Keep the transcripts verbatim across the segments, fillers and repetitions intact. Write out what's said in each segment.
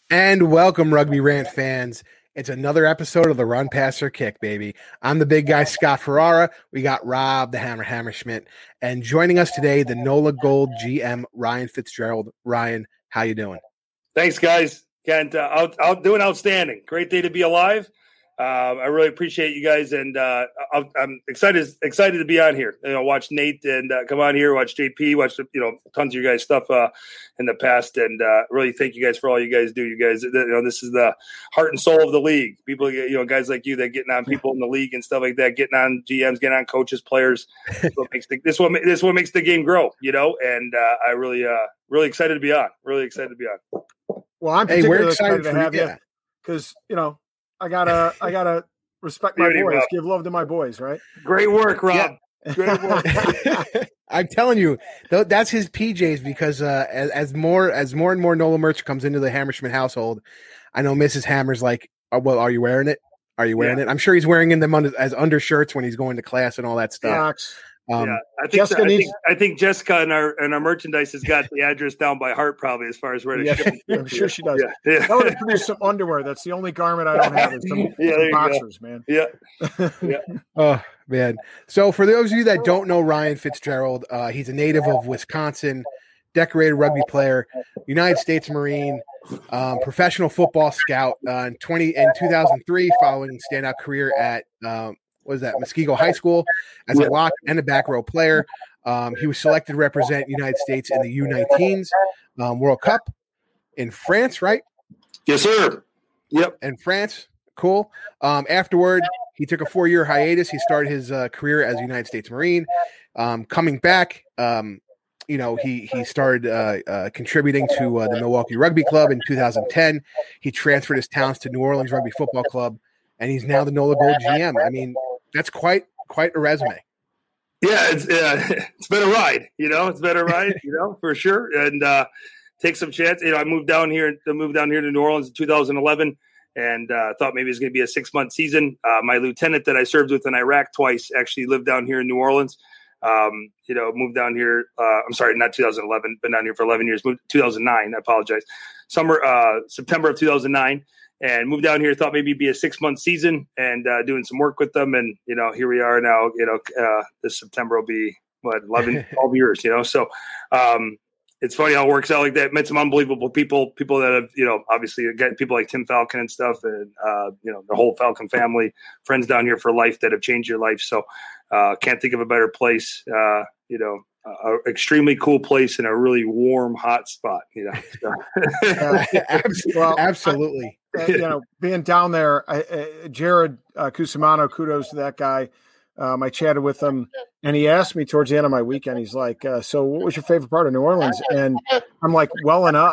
And welcome, Rugby Rant fans. It's another episode of the Run, Pass, or Kick, baby. I'm the big guy, Scott Ferrara. We got Rob, the Hammer Hammerschmidt. And joining us today, the NOLA Gold G M, Ryan Fitzgerald. Ryan, how you doing? Thanks, guys. Kent, uh, out, out doing outstanding. Great day to be alive. Uh, I really appreciate you guys, and uh, I'll, I'm excited excited to be on here. You know, watch Nate and uh, come on here, watch J P, watch you know tons of your guys' stuff uh, in the past, and uh, really thank you guys for all you guys do. You guys, you know, this is the heart and soul of the league. People, you know, guys like you that getting on people in the league and stuff like that, getting on G Ms, getting on coaches, players. This what makes the, this what this what makes the game grow. You know, and uh, I really uh, really excited to be on. Really excited to be on. Well, I'm hey, particularly we're excited, excited to have you because you know. I gotta, I gotta respect my Beauty, boys. Rob. Give love to my boys, right? Great work, Rob. Yeah. Great work. I'm telling you, th- that's his P Js because uh, as, as more as more and more NOLA merch comes into the Hammerschmidt household, I know Missus Hammer's like, oh, well, are you wearing it? Are you wearing Yeah. it? I'm sure he's wearing them under, as undershirts when he's going to class and all that stuff. Fox. Um, yeah, I think, Jessica I, needs- think I think Jessica and our and our merchandise has got the address down by heart, probably as far as where to Yeah, ship. I'm sure she does. Yeah, yeah. I want to produce some underwear. That's the only garment I don't have. Is some, Yeah, there some you go. boxers, man. yeah. Oh, man. So for those of you that don't know Ryan Fitzgerald, uh, he's a native of Wisconsin, decorated rugby player, United States Marine, um, professional football scout uh, in twenty in two thousand three, following standout career at um, what was that Muskego High School as a lock and a back row player. Um, he was selected to represent United States in the U nineteens um, World Cup in France, right? Yes, sir. Yep. In France, cool. Um, afterward, he took a four-year hiatus. He started his uh, career as a United States Marine. Um, coming back, um, you know, he he started uh, uh, contributing to uh, the Milwaukee Rugby Club in two thousand ten. He transferred his talents to New Orleans Rugby Football Club, and he's now the NOLA Gold G M. I mean, that's quite quite a resume. Yeah, it's uh, it's been a ride. You know, it's been a ride. You know, for sure. And uh, take some chance. You know, I moved down here. I moved down here to New Orleans in two thousand eleven, and uh, thought maybe it was going to be a six month season. Uh, my lieutenant that I served with in Iraq twice actually lived down here in New Orleans. Um, you know, moved down here. Uh, I'm sorry, not two thousand eleven. Been down here for eleven years. Moved two thousand nine. I apologize. Summer, uh, September of two thousand nine, and moved down here. Thought maybe it'd be a six month season, and uh, doing some work with them. And you know, here we are now. You know, uh, this September will be what eleven, twelve years. You know, so um, it's funny how it works out like that. Met some unbelievable people. People that have, you know, obviously again, people like Tim Falcon and stuff, and uh, you know, the whole Falcon family, friends down here for life that have changed your life. So. Uh, can't think of a better place, uh, you know, uh, extremely cool place in a really warm, hot spot, you know. So. Uh, Well, absolutely. I, uh, you know, being down there, I, uh, Jared uh, Cusimano, kudos to that guy. Um, I chatted with him, and he asked me towards the end of my weekend. He's like, uh, "So, what was your favorite part of New Orleans?" And I'm like, "Welling up,"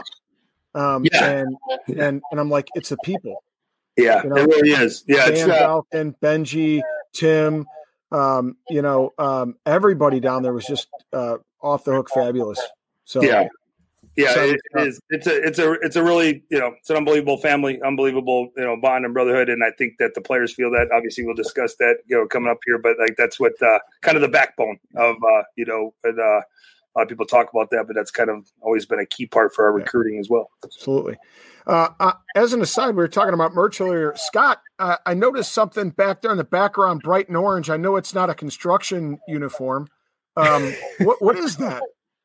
um, Yeah. and and and I'm like, "It's the people." Yeah, You know, it really is. Yeah, it's Dan uh, Falcon, Benji, Tim. Um, you know, um, everybody down there was just uh, off the hook fabulous. So yeah, yeah, So, it, uh, it is. It's a, it's a, it's a really, you know, it's an unbelievable family, unbelievable, you know, bond and brotherhood, and I think that the players feel that. Obviously, we'll discuss that, you know, coming up here, but like that's what uh, kind of the backbone of, uh, you know, and, uh, a lot of people talk about that, but that's kind of always been a key part for our recruiting as well. Absolutely. Uh, uh, as an aside, we were talking about merch earlier. Scott, uh, I noticed something back there in the background, bright and orange. I know it's not a construction uniform. Um, what what is that?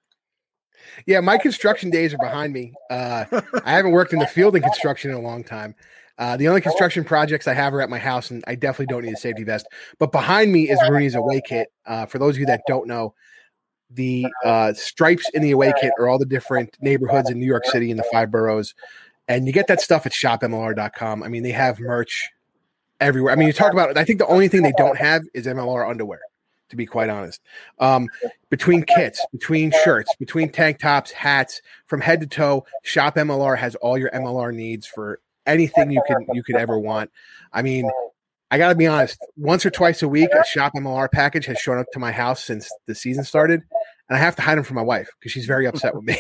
Yeah, my construction days are behind me. Uh, I haven't worked in the field in construction in a long time. Uh, the only construction projects I have are at my house, and I definitely don't need a safety vest. But behind me is Rooney's away kit. Uh, for those of you that don't know, the uh, stripes in the away kit are all the different neighborhoods in New York City in the five boroughs. And you get that stuff at shop M L R dot com. I mean, they have merch everywhere. I mean, you talk about it. I think the only thing they don't have is M L R underwear, to be quite honest. Um, between kits, between shirts, between tank tops, hats, from head to toe, Shop M L R has all your M L R needs for anything you could you could ever want. I mean, I got to be honest, once or twice a week, a Shop M L R package has shown up to my house since the season started, and I have to hide them from my wife because she's very upset with me.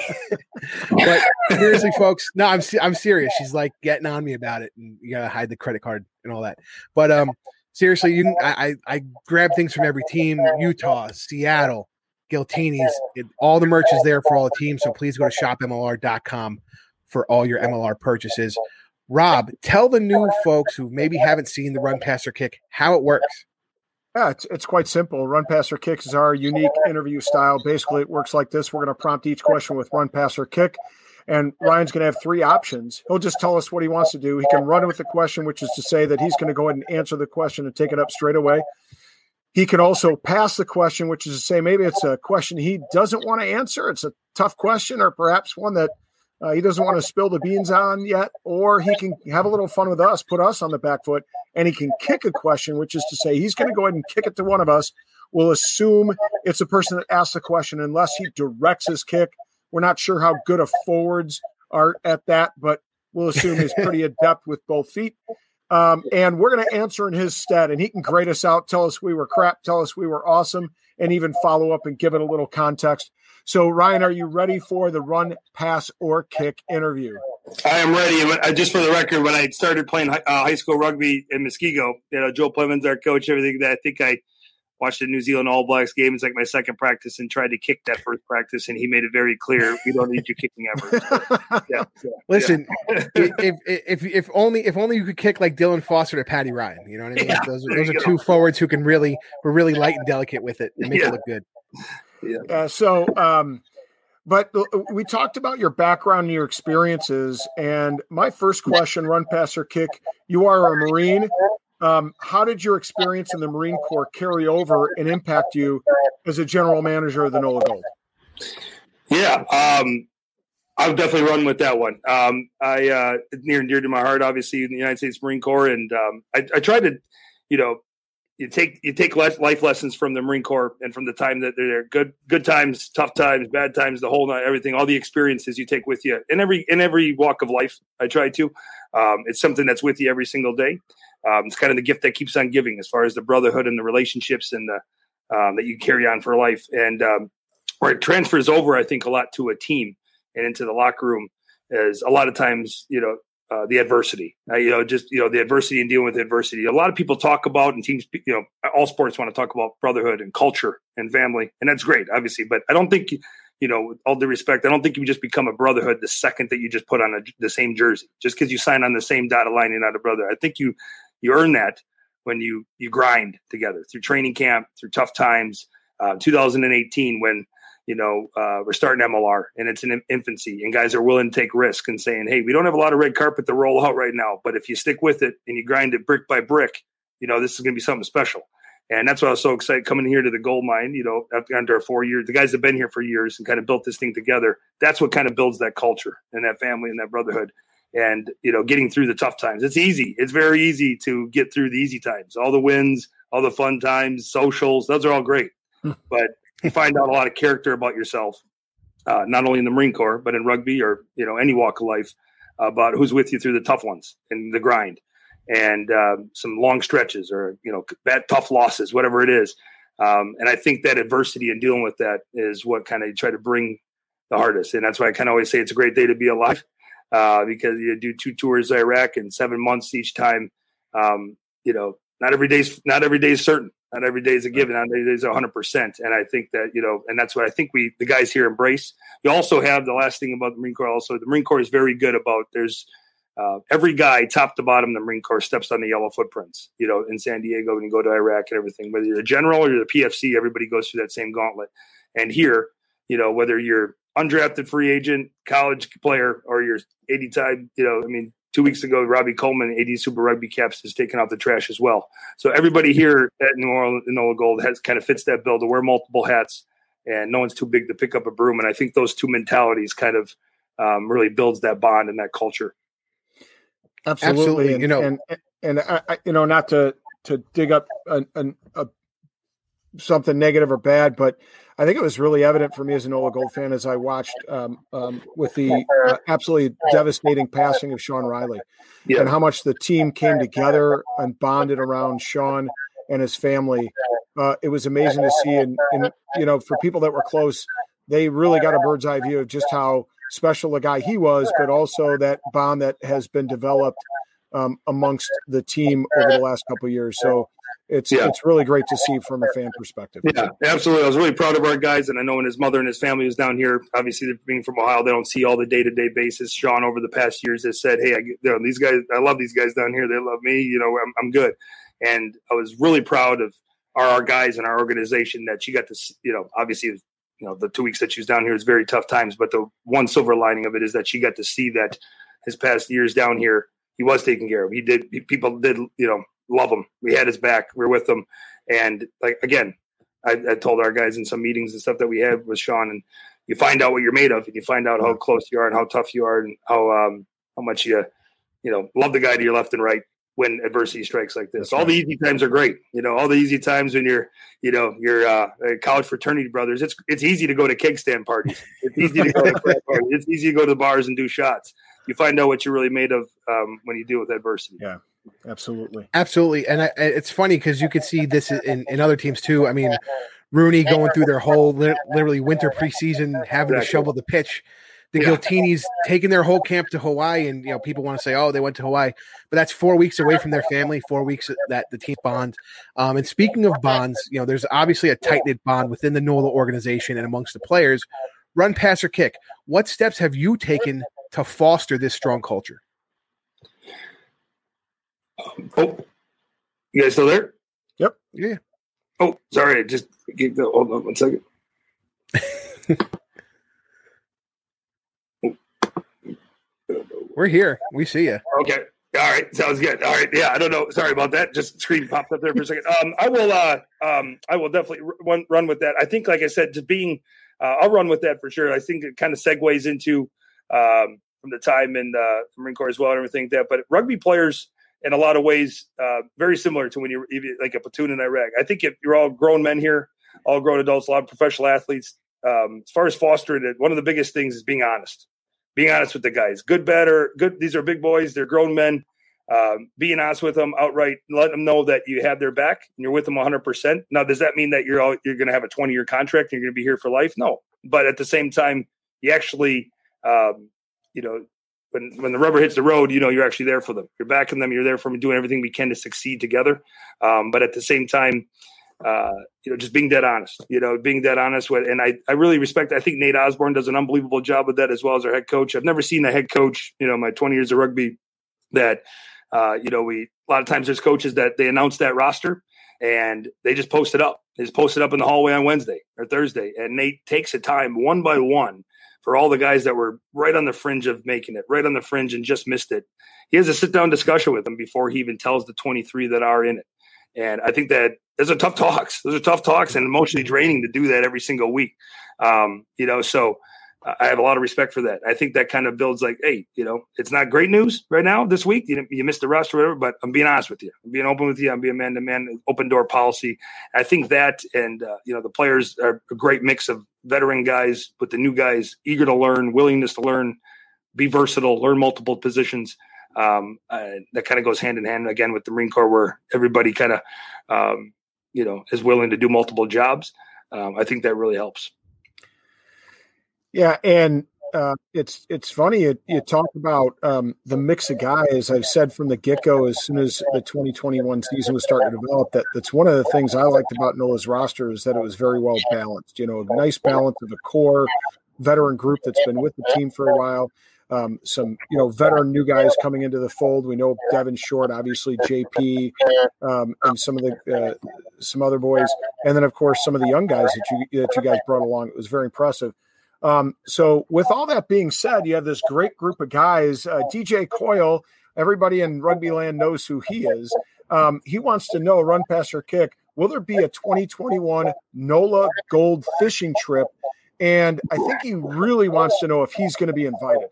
But seriously, folks, no, I'm I'm serious. She's like getting on me about it, and you got to hide the credit card and all that. But um, seriously, you can, I, I I grab things from every team: Utah, Seattle, Giltini's. It, all the merch is there for all the teams. So please go to shop M L R dot com for all your M L R purchases. Rob, tell the new folks who maybe haven't seen the Run, Pass, or Kick how it works. Yeah, it's, it's quite simple. Run, Pass, or Kick is our unique interview style. Basically, it works like this. We're going to prompt each question with Run, Pass, or Kick, and Ryan's going to have three options. He'll just tell us what he wants to do. He can run with the question, which is to say that he's going to go ahead and answer the question and take it up straight away. He can also pass the question, which is to say maybe it's a question he doesn't want to answer. It's a tough question, or perhaps one that uh, he doesn't want to spill the beans on yet, or he can have a little fun with us, put us on the back foot, and he can kick a question, which is to say he's going to go ahead and kick it to one of us. We'll assume it's the person that asked the question unless he directs his kick. We're not sure how good of forwards are at that, but we'll assume he's pretty adept with both feet. Um, and we're going to answer in his stead, and he can grade us out, tell us we were crap, tell us we were awesome, and even follow up and give it a little context. So, Ryan, are you ready for the Run, Pass, or Kick interview? I am ready. And just for the record, when I started playing uh, high school rugby in Muskego, you know, Joe Plemons, our coach, everything that I think I watched the New Zealand All Blacks game. It's like my second practice, and tried to kick that first practice, and he made it very clear we don't need you kicking ever. So, yeah, yeah, Listen, yeah. if, if if only if only you could kick like Dylan Foster to Patty Ryan. You know what I mean? Yeah, those those are two go. forwards who can really were really light and delicate with it and make yeah. it look good. Yeah. Uh, so, um, but we talked about your background and your experiences, and my first question, Run, Pass, or Kick. You are a Marine. Um, how did your experience in the Marine Corps carry over and impact you as a general manager of the NOLA Gold? Yeah, um, I'll definitely run with that one. Um, I uh, near and dear to my heart, obviously, in the United States Marine Corps, and um, I, I try to, you know, you take you take life lessons from the Marine Corps and from the time that they're there. Good good times, tough times, bad times, the whole night, everything, all the experiences you take with you in every in every walk of life. I try to. Um, it's something that's with you every single day. Um, it's kind of the gift that keeps on giving, as far as the brotherhood and the relationships and the um, that you carry on for life. And um, where it transfers over, I think, a lot to a team and into the locker room is a lot of times, you know, uh, the adversity, uh, you know, just, you know, the adversity and dealing with adversity. A lot of people talk about, and teams, you know, all sports want to talk about brotherhood and culture and family. And that's great, obviously. But I don't think, you know, with all due respect, I don't think you just become a brotherhood the second that you just put on a, the same jersey. Just because you sign on the same dotted line, you're not a brother. I think you you earn that when you you grind together through training camp, through tough times. Uh, two thousand eighteen, when you know uh, we're starting M L R and it's in infancy, and guys are willing to take risks and saying, "Hey, we don't have a lot of red carpet to roll out right now, but if you stick with it and you grind it brick by brick, you know this is going to be something special." And that's why I was so excited coming here to the gold mine, you know, after our four years. The guys have been here for years and kind of built this thing together. That's what kind of builds that culture and that family and that brotherhood. And, you know, getting through the tough times. It's easy. It's very easy to get through the easy times. All the wins, all the fun times, socials, those are all great. But you find out a lot of character about yourself, uh, not only in the Marine Corps, but in rugby or, you know, any walk of life, uh, about who's with you through the tough ones and the grind. And uh, some long stretches or, you know, bad, tough losses, whatever it is. Um, and I think that adversity and dealing with that is what kind of try to bring the hardest. And that's why I kind of always say it's a great day to be alive, uh, because you do two tours of Iraq in seven months each time. Um, you know, not every day's not every day is certain. Not every day is a given. Not every day is one hundred percent. And I think that, you know, and that's what I think we, the guys here embrace. We also have the last thing about the Marine Corps. Also, the Marine Corps is very good about there's, Uh, every guy, top to bottom, the Marine Corps steps on the yellow footprints, you know, in San Diego when you go to Iraq and everything. Whether you're a general or you're the P F C, everybody goes through that same gauntlet. And here, you know, whether you're undrafted free agent, college player, or you're eighty-time, you know, I mean, two weeks ago, Robbie Coleman, eighty Super Rugby Caps, has taken out the trash as well. So everybody here at New Orleans, NOLA Gold, has kind of fits that bill to wear multiple hats, and no one's too big to pick up a broom. And I think those two mentalities kind of um, really builds that bond and that culture. Absolutely. Absolutely. And, you know, and, and, and I, you know, not to, to dig up an, an, a, something negative or bad, but I think it was really evident for me as an NOLA Gold fan as I watched um, um, with the uh, absolutely devastating passing of Sean Riley, yeah. and how much the team came together and bonded around Sean and his family. Uh, it was amazing to see. And, and, you know, for people that were close, they really got a bird's eye view of just how special a guy he was, but also that bond that has been developed um, amongst the team over the last couple of years. So it's yeah. it's really great to see from a fan perspective. Yeah, absolutely. I was really proud of our guys, and I know when his mother and his family was down here, obviously being from Ohio, they don't see all the day-to-day basis. Sean, over the past years, has said, hey, I, you know, these guys, I love these guys down here. They love me. You know, I'm, I'm good. And I was really proud of our, our guys and our organization that she got to, you know, obviously, you know, the two weeks that she was down here was very tough times, but the one silver lining of it is that she got to see that his past years down here, he was taken care of. He did, he, people did, you know, love him. We had his back. We were with him. And like, again, I, I told our guys in some meetings and stuff that we had with Sean, and you find out what you're made of, and you find out how close you are and how tough you are and how, um, how much you, you know, love the guy to your left and right when adversity strikes like this. All the easy times are great. You know, all the easy times when you're, you know, you're uh, college fraternity brothers, it's, it's easy to go to keg stand parties. It's easy to go to parties. It's easy to go to the bars and do shots. You find out what you're really made of um, when you deal with adversity. Yeah, absolutely. Absolutely. And I, it's funny because you could see this in, in other teams too. I mean, Rooney going through their whole literally winter preseason, having exactly. to shovel the pitch. The yeah. Giltinis taking their whole camp to Hawaii, and you know people want to say, "Oh, they went to Hawaii," but that's four weeks away from their family, four weeks that the team bond. Um, and speaking of bonds, you know, there's obviously a tight knit bond within the NOLA organization and amongst the players. Run, pass, or kick. What steps have you taken to foster this strong culture? Um, oh, you guys still there? Yep. Yeah. Oh, sorry. Just hold on one second. We're here. We see you. Okay. All right. Sounds good. All right. Yeah. I don't know. Sorry about that. Just screen popped up there for a second. Um, I will. Uh, um, I will definitely run run with that. I think, like I said, to being, uh, I'll run with that for sure. I think it kind of segues into um, from the time in uh, the Marine Corps as well and everything like that. But rugby players, in a lot of ways, uh, very similar to when you're like a platoon in Iraq. I think if you're all grown men here, all grown adults, a lot of professional athletes. Um, as far as fostering it, one of the biggest things is being honest. Being honest with the guys, good, bad, or good. These are big boys. They're grown men. Um, being honest with them outright, letting them know that you have their back and you're with them one hundred percent. Now, does that mean that you're all, you're going to have a twenty year contract and you're going to be here for life? No. But at the same time, you actually, um, you know, when when the rubber hits the road, you know, you're actually there for them. You're backing them. You're there for them, doing everything we can to succeed together. Um, but at the same time, uh, you know, just being dead honest, you know, being dead honest with, and I, I really respect, I think Nate Osborne does an unbelievable job with that as well as our head coach. I've never seen a head coach, you know, my twenty years of rugby that, uh, you know, we, a lot of times there's coaches that they announce that roster and they just post it up. They just post it up in the hallway on Wednesday or Thursday. And Nate takes the time one by one for all the guys that were right on the fringe of making it, right on the fringe and just missed it. He has a sit down discussion with them before he even tells the twenty-three that are in it. And I think that those are tough talks. Those are tough talks and emotionally draining to do that every single week. Um, you know, so I have a lot of respect for that. I think that kind of builds like, hey, you know, it's not great news right now this week. You, you missed the roster or whatever, but I'm being honest with you. I'm being open with you. I'm being man-to-man, open door policy. I think that and, uh, you know, the players are a great mix of veteran guys with the new guys, eager to learn, willingness to learn, be versatile, learn multiple positions. Um, uh, that kind of goes hand in hand again with the Marine Corps where everybody kind of, um, you know, is willing to do multiple jobs. Um, I think that really helps. Yeah. And uh, it's, it's funny. You, you talk about um, the mix of guys. I've said from the get-go, as soon as the twenty twenty-one season was starting to develop, that that's one of the things I liked about NOLA's roster is that it was very well balanced, you know, a nice balance of a core veteran group that's been with the team for a while. Um, some, you know, veteran new guys coming into the fold. We know Devin Short, obviously J P, um, and some of the uh, some other boys, and then of course some of the young guys that you that you guys brought along. It was very impressive. Um, so, with all that being said, you have this great group of guys. Uh, D J Coyle, everybody in rugby land knows who he is. Um, he wants to know, run, pass, or kick. Will there be a twenty twenty-one NOLA Gold fishing trip? And I think he really wants to know if he's going to be invited.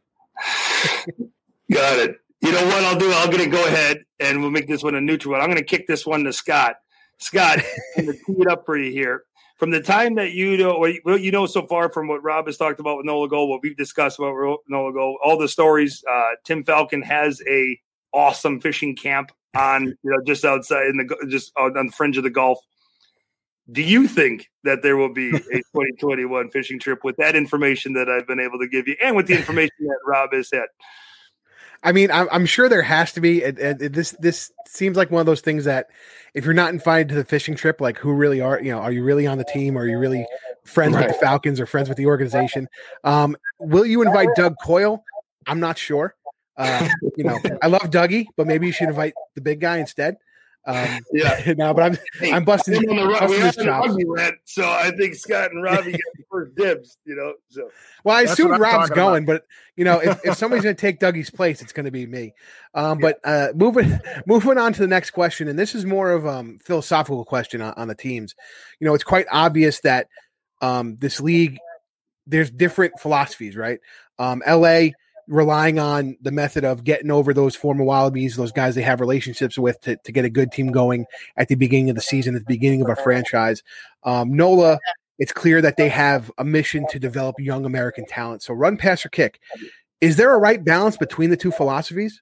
Got it. You know what I'll do? I'm going to go ahead and we'll make this one a neutral one. I'm going to kick this one to Scott. Scott, I'm going to tee it up for you here. From the time that you know, what you know so far from what Rob has talked about with NOLA Gold, what we've discussed about NOLA Gold, all the stories. Uh, Tim Falcon has a awesome fishing camp on, you know, just outside in the just on the fringe of the Gulf. Do you think that there will be a twenty twenty-one fishing trip with that information that I've been able to give you and with the information that Rob has had? I mean, I'm, I'm sure there has to be. It, it, this this seems like one of those things that if you're not invited to the fishing trip, like who really are, you know, are you really on the team? Or are you really friends right. with the Falcons or friends with the organization? Um, will you invite Doug Coyle? I'm not sure. Uh, you know, I love Dougie, but maybe you should invite the big guy instead. Um, yeah, no, but I'm hey, I'm busting, on the rug, busting his chops. Rant, so I think Scott and Robbie get the first dibs. You know, so well, I assume Rob's going, about. but you know, if, if somebody's going to take Dougie's place, it's going to be me. Um, yeah. But uh, moving moving on to the next question, and this is more of a um, philosophical question on, on the teams. You know, it's quite obvious that um, this league, there's different philosophies, right? Um, L A relying on the method of getting over those former Wallabies, those guys they have relationships with to, to get a good team going at the beginning of the season, at the beginning of a franchise. Um, NOLA, it's clear that they have a mission to develop young American talent. So run, pass, or kick. Is there a right balance between the two philosophies?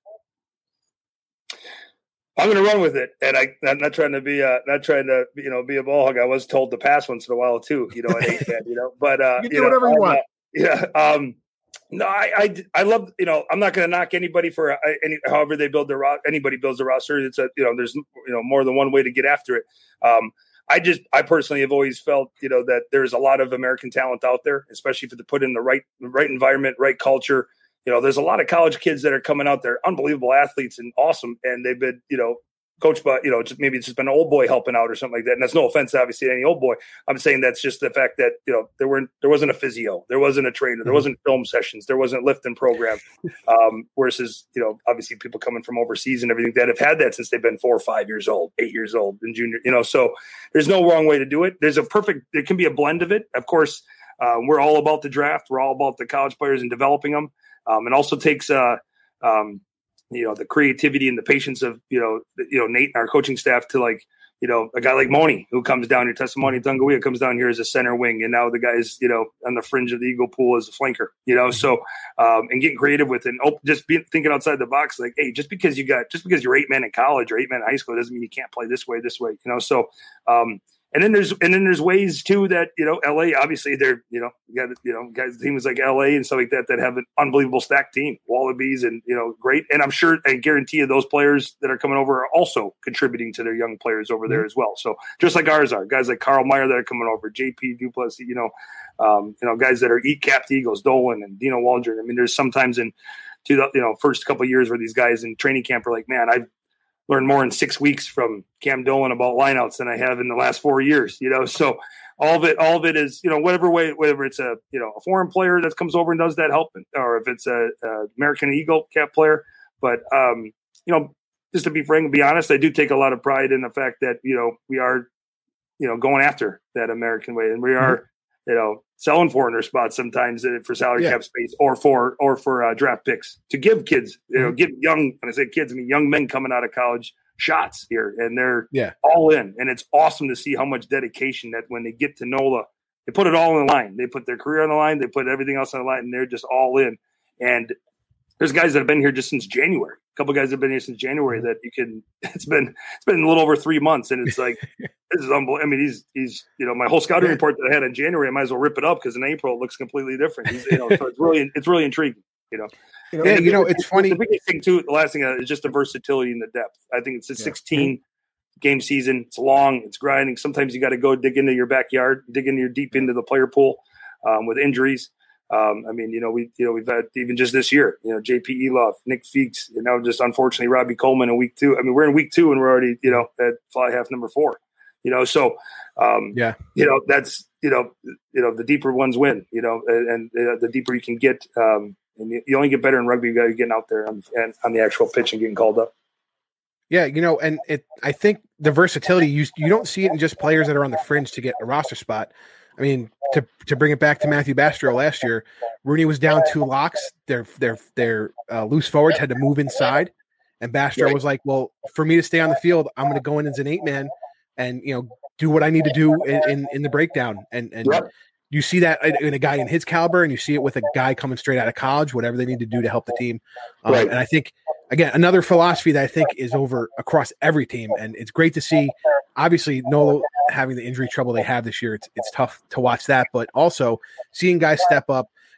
I'm going to run with it, and I, I'm not trying to be, uh, not trying to, you know, be a ball hog. I was told to pass once in a while too, you know. I hate that, you know. But uh, you do you know, whatever you want. Uh, yeah. Um, No, I, I, I love, you know, I'm not going to knock anybody for uh, any, however they build their ro- anybody builds a roster. It's a, you know, there's, you know, more than one way to get after it. Um, I just, I personally have always felt, you know, that there's a lot of American talent out there, especially if they put in the right, right environment, right culture. You know, there's a lot of college kids that are coming out there, unbelievable athletes and awesome. And they've been, you know, coached by, you know, just maybe it's just been an old boy helping out or something like that. And that's no offense, obviously, to any old boy. I'm saying that's just the fact that, you know, there weren't, there wasn't a physio, there wasn't a trainer, there wasn't film sessions, there wasn't lifting program. Um, versus, you know, obviously people coming from overseas and everything that have had that since they've been four or five years old, eight years old and junior, you know, so there's no wrong way to do it. There's a perfect, there can be a blend of it. Of course, uh, we're all about the draft. We're all about the college players and developing them. Um, it also takes, uh, um, you know, the creativity and the patience of, you know, you know, Nate and our coaching staff to like, you know, a guy like Moni who comes down here, Testimony Tungawea comes down here as a center wing. And now the guy's, you know, on the fringe of the Eagle pool as a flanker, you know, so, um, and getting creative with it and oh, just be, thinking outside the box, like, hey, just because you got, just because you're eight men in college or eight men in high school doesn't mean you can't play this way, this way, you know? So, um, And then there's and then there's ways too that, you know, L A obviously they're, you know, you got, you know, guys, teams like L A and stuff like that that have an unbelievable stacked team, Wallabies and, you know, great. And I'm sure I guarantee you those players that are coming over are also contributing to their young players over there as well. So just like ours are, guys like Carl Meyer that are coming over, J P Duplessis, you know, um, you know, guys that are eat capped Eagles, Dolan and Dino Waldron. I mean, there's sometimes in two, you know, first couple of years where these guys in training camp are like, man, I've learned more in six weeks from Cam Dolan about lineouts than I have in the last four years, you know? So all of it, all of it is, you know, whatever way, whether it's a, you know, a foreign player that comes over and does that help, or if it's a, a American Eagle cap player. But, um, you know, just to be frank and be honest, I do take a lot of pride in the fact that, you know, we are, you know, going after that American way and we are, mm-hmm. you know, selling foreigner spots sometimes for salary yeah. cap space or for or for uh, draft picks to give kids, you know, mm-hmm. give young, when I say kids, I mean young men coming out of college shots here, and they're yeah. all in. And it's awesome to see how much dedication that when they get to NOLA, they put it all on the line. They put their career on the line, they put everything else on the line, and they're just all in. And there's guys that have been here just since January. A couple of guys have been here since January that you can. It's been it's been a little over three months, and it's like this is unbelievable. I mean, he's he's you know my whole scouting report that I had in January, I might as well rip it up because in April it looks completely different. He's, you know, so it's really it's really intriguing. You know, you know, yeah, you know it's, it's funny. The biggest thing too, the last thing uh, is just the versatility and the depth. I think it's a yeah. sixteen game season. It's long. It's grinding. Sometimes you got to go dig into your backyard, dig into your deep into the player pool um, with injuries. Um, I mean, you know, we, you know, we've had even just this year, you know, J P Eloff, Nick Feeks, and now just unfortunately Robbie Coleman in week two. I mean, we're in week two and we're already, you know, at fly half number four, you know, so, um, yeah, you know, that's, you know, you know, the deeper ones win, you know, and, and uh, the deeper you can get, um, and you, you only get better in rugby. You got to getting out there on, and on the actual pitch and getting called up. Yeah. You know, and it, I think the versatility, you, you don't see it in just players that are on the fringe to get a roster spot. I mean, to to bring it back to Matthew Bastro last year, Rooney was down two locks. Their their their uh, loose forwards had to move inside, and Bastro was like, "Well, for me to stay on the field, I'm going to go in as an eight man, and you know, do what I need to do in in, in the breakdown." And and yep. you see that in a guy in his caliber, and you see it with a guy coming straight out of college. Whatever they need to do to help the team, um, right. And I think again another philosophy that I think is over across every team, and it's great to see. Obviously, NOLA having the injury trouble they have this year, it's it's tough to watch that. But also seeing guys step up,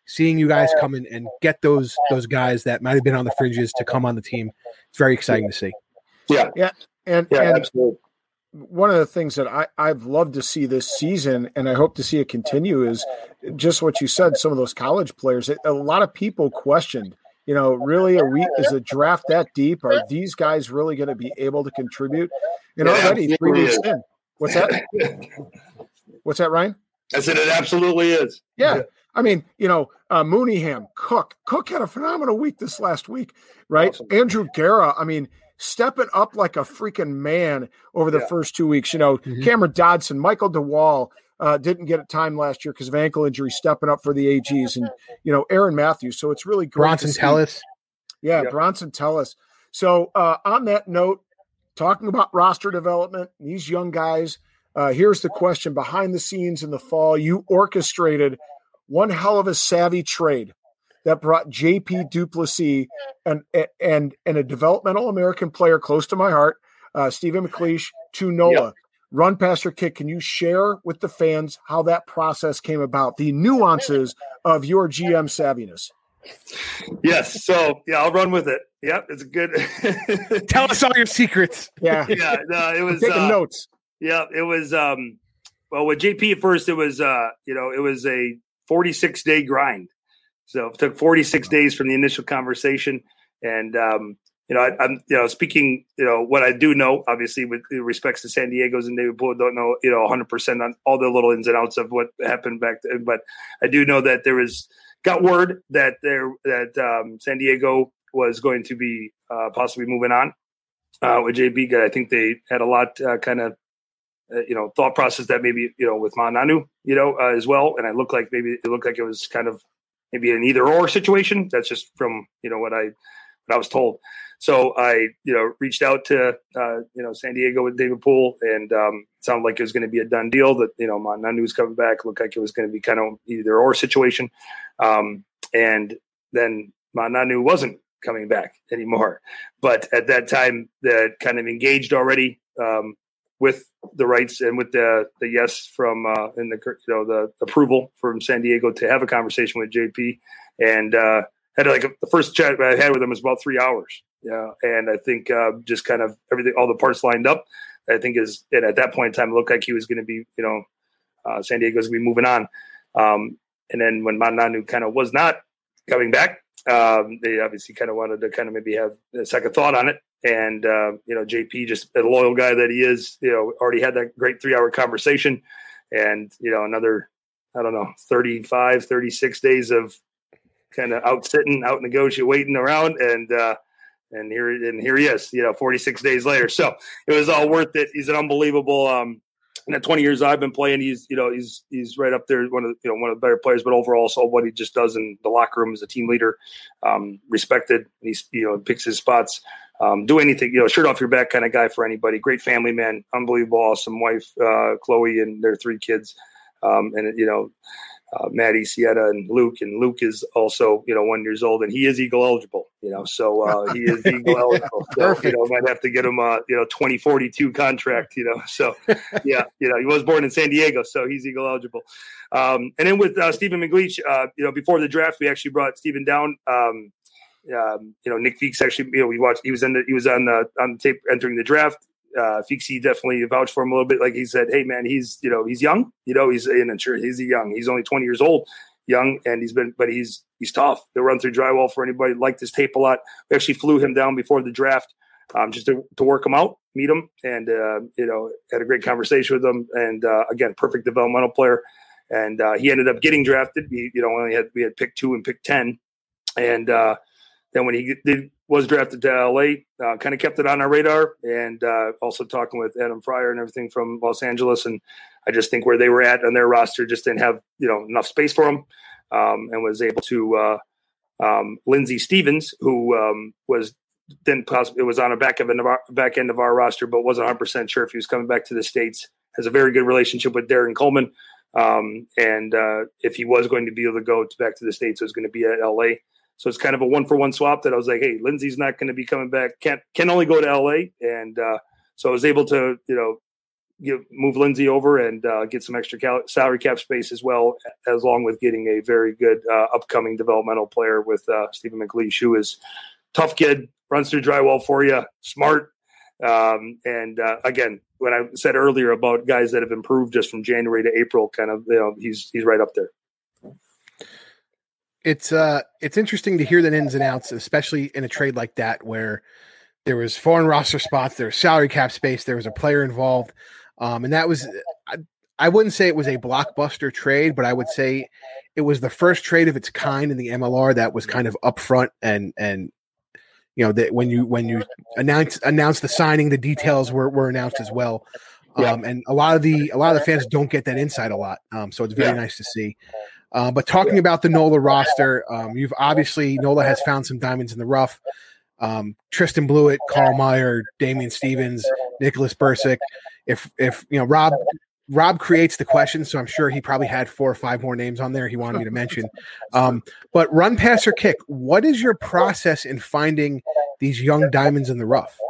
seeing you guys come in and get those those guys that might have been on the fringes to come on the team. It's very exciting to see. Yeah. Yeah. And, yeah, and absolutely. One of the things that I, I've loved to see this season, and I hope to see it continue, is just what you said, some of those college players. A lot of people questioned, you know, really, are we, is the draft that deep? Are these guys really going to be able to contribute? And Yeah, already three weeks is. in. What's that? What's that, Ryan? I said it absolutely is. Yeah. I mean, you know, uh, Mooneyham, Cook. Cook had a phenomenal week this last week, right? Awesome. Andrew Guerra, I mean, stepping up like a freaking man over the yeah. first two weeks. You know, mm-hmm. Cameron Dodson, Michael DeWall uh, didn't get time last year because of ankle injury, stepping up for the A Gs, and, you know, Aaron Matthews. So it's really great. Bronson Tellis. Yeah, yep. Bronson Tellis. So uh, on that note, talking about roster development, these young guys, uh, here's the question. Behind the scenes in the fall, you orchestrated one hell of a savvy trade that brought J P Duplessis and and and a developmental American player close to my heart, uh, Stephen McLeish, to Nola. Yep. Run, Pastor Kick, can you share with the fans how that process came about, the nuances of your G M savviness? Yes. So, yeah, I'll run with it. Yep, it's good. Tell us all your secrets. Yeah. Yeah, no, it was I'm taking uh, notes. Yeah, it was um well with J P at first it was uh you know, it was a forty-six day grind. So it took forty-six days from the initial conversation. And, um, you know, I, I'm, you know, speaking, you know, what I do know, obviously, with respects to San Diego's and David Poole, don't know, you know, one hundred percent on all the little ins and outs of what happened back then. But I do know that there was, got word that there, that um, San Diego was going to be uh, possibly moving on uh, with J B. I think they had a lot uh, kind of, uh, you know, thought process that maybe, you know, with Mananu, you know, uh, as well. And I looked like maybe it looked like it was kind of, maybe an either or situation. That's just from, you know, what I, what I was told. So I, you know, reached out to, uh, you know, San Diego with David Poole, and um, it sounded like it was going to be a done deal that, you know, Mananu was coming back. Looked like it was going to be kind of either or situation. Um, and then Mananu wasn't coming back anymore. But at that time, that kind of engaged already um, with the rights and with the the yes from uh, and the you know the approval from San Diego to have a conversation with J P, and uh, had like a, the first chat I had with him was about three hours. Yeah, and I think uh, just kind of everything, all the parts lined up. I think is and at that point in time, it looked like he was going to be, you know, uh, San Diego's going to be moving on. Um, and then when Mananu kind of was not coming back, um, they obviously kind of wanted to kind of maybe have a second thought on it. And, uh, you know, J P, just a loyal guy that he is, you know, already had that great three hour conversation, and, you know, another, I don't know, thirty-five, thirty-six days of kind of out sitting, out negotiating, waiting around. And, uh, and here, and here he is, you know, forty-six days later. So it was all worth it. He's an unbelievable, um, in the twenty years I've been playing, he's, you know, he's, he's right up there. One of the, you know, one of the better players, but overall, so what he just does in the locker room as a team leader, um, respected. He's, you know, picks his spots, um, do anything, you know, shirt off your back kind of guy for anybody. Great family man, unbelievable, awesome wife, uh, Chloe, and their three kids. Um, and, you know, uh, Maddie, Sietta, and Luke, and Luke is also, you know, one years old, and he is Eagle eligible, you know, so uh, he is Eagle eligible. So, you know, might have to get him a, you know, twenty forty-two contract, you know, so yeah, you know, he was born in San Diego, so he's Eagle eligible. Um, and then with uh, Stephen McLeish, uh, you know, before the draft, we actually brought Stephen down. Um, um, you know, Nick Feeks actually, you know, we watched, he was in the, he was on the, on the tape entering the draft. Uh, Feeksy definitely vouched for him a little bit. Like he said, hey man, he's, you know, he's young, you know, he's in sure he's a young, he's only twenty years old, young. And he's been, but he's, he's tough. He'll run through drywall for anybody. Liked his tape a lot. We actually flew him down before the draft, um, just to, to work him out, meet him. And, uh, you know, had a great conversation with him. And, uh, again, perfect developmental player. And, uh, he ended up getting drafted. He, you know, only had, we had pick two and pick ten. And, uh, then when he did, was drafted to L A, uh, kind of kept it on our radar, and uh, also talking with Adam Fryer and everything from Los Angeles. And I just think where they were at on their roster just didn't have, you know, enough space for him, um, and was able to uh, um, Lindsey Stevens, who um, was then possibly it was on a back end of our back end of our roster, but wasn't one hundred percent sure if he was coming back to the States. Has a very good relationship with Darren Coleman, um, and uh, if he was going to be able to go to back to the States, it was going to be at L A. So it's kind of a one for one swap that I was like, hey, Lindsey's not going to be coming back. Can't, can only go to L A. And uh, so I was able to, you know, give, move Lindsey over and uh, get some extra cal- salary cap space as well, as long with getting a very good uh, upcoming developmental player with uh, Stephen McLeish, who is tough kid, runs through drywall for you, smart. Um, and uh, again, when I said earlier about guys that have improved just from January to April, kind of, you know, he's he's right up there. It's uh, it's interesting to hear the ins and outs, especially in a trade like that where there was foreign roster spots, there was salary cap space, there was a player involved, um, and that was I, I wouldn't say it was a blockbuster trade, but I would say it was the first trade of its kind in the M L R that was kind of upfront and and you know that when you when you announce announce the signing, the details were were announced as well. Yeah. Um, and a lot of the a lot of the fans don't get that insight a lot, um, so it's very Yeah. nice to see. Uh, but talking about the NOLA roster, um, you've obviously NOLA has found some diamonds in the rough. Um, Tristan Blewett, Carl Meyer, Damian Stevens, Nicholas Bursick. If if you know Rob Rob creates the questions, so I'm sure he probably had four or five more names on there he wanted me to mention. Um, but run, pass, or kick. What is your process in finding these young diamonds in the rough?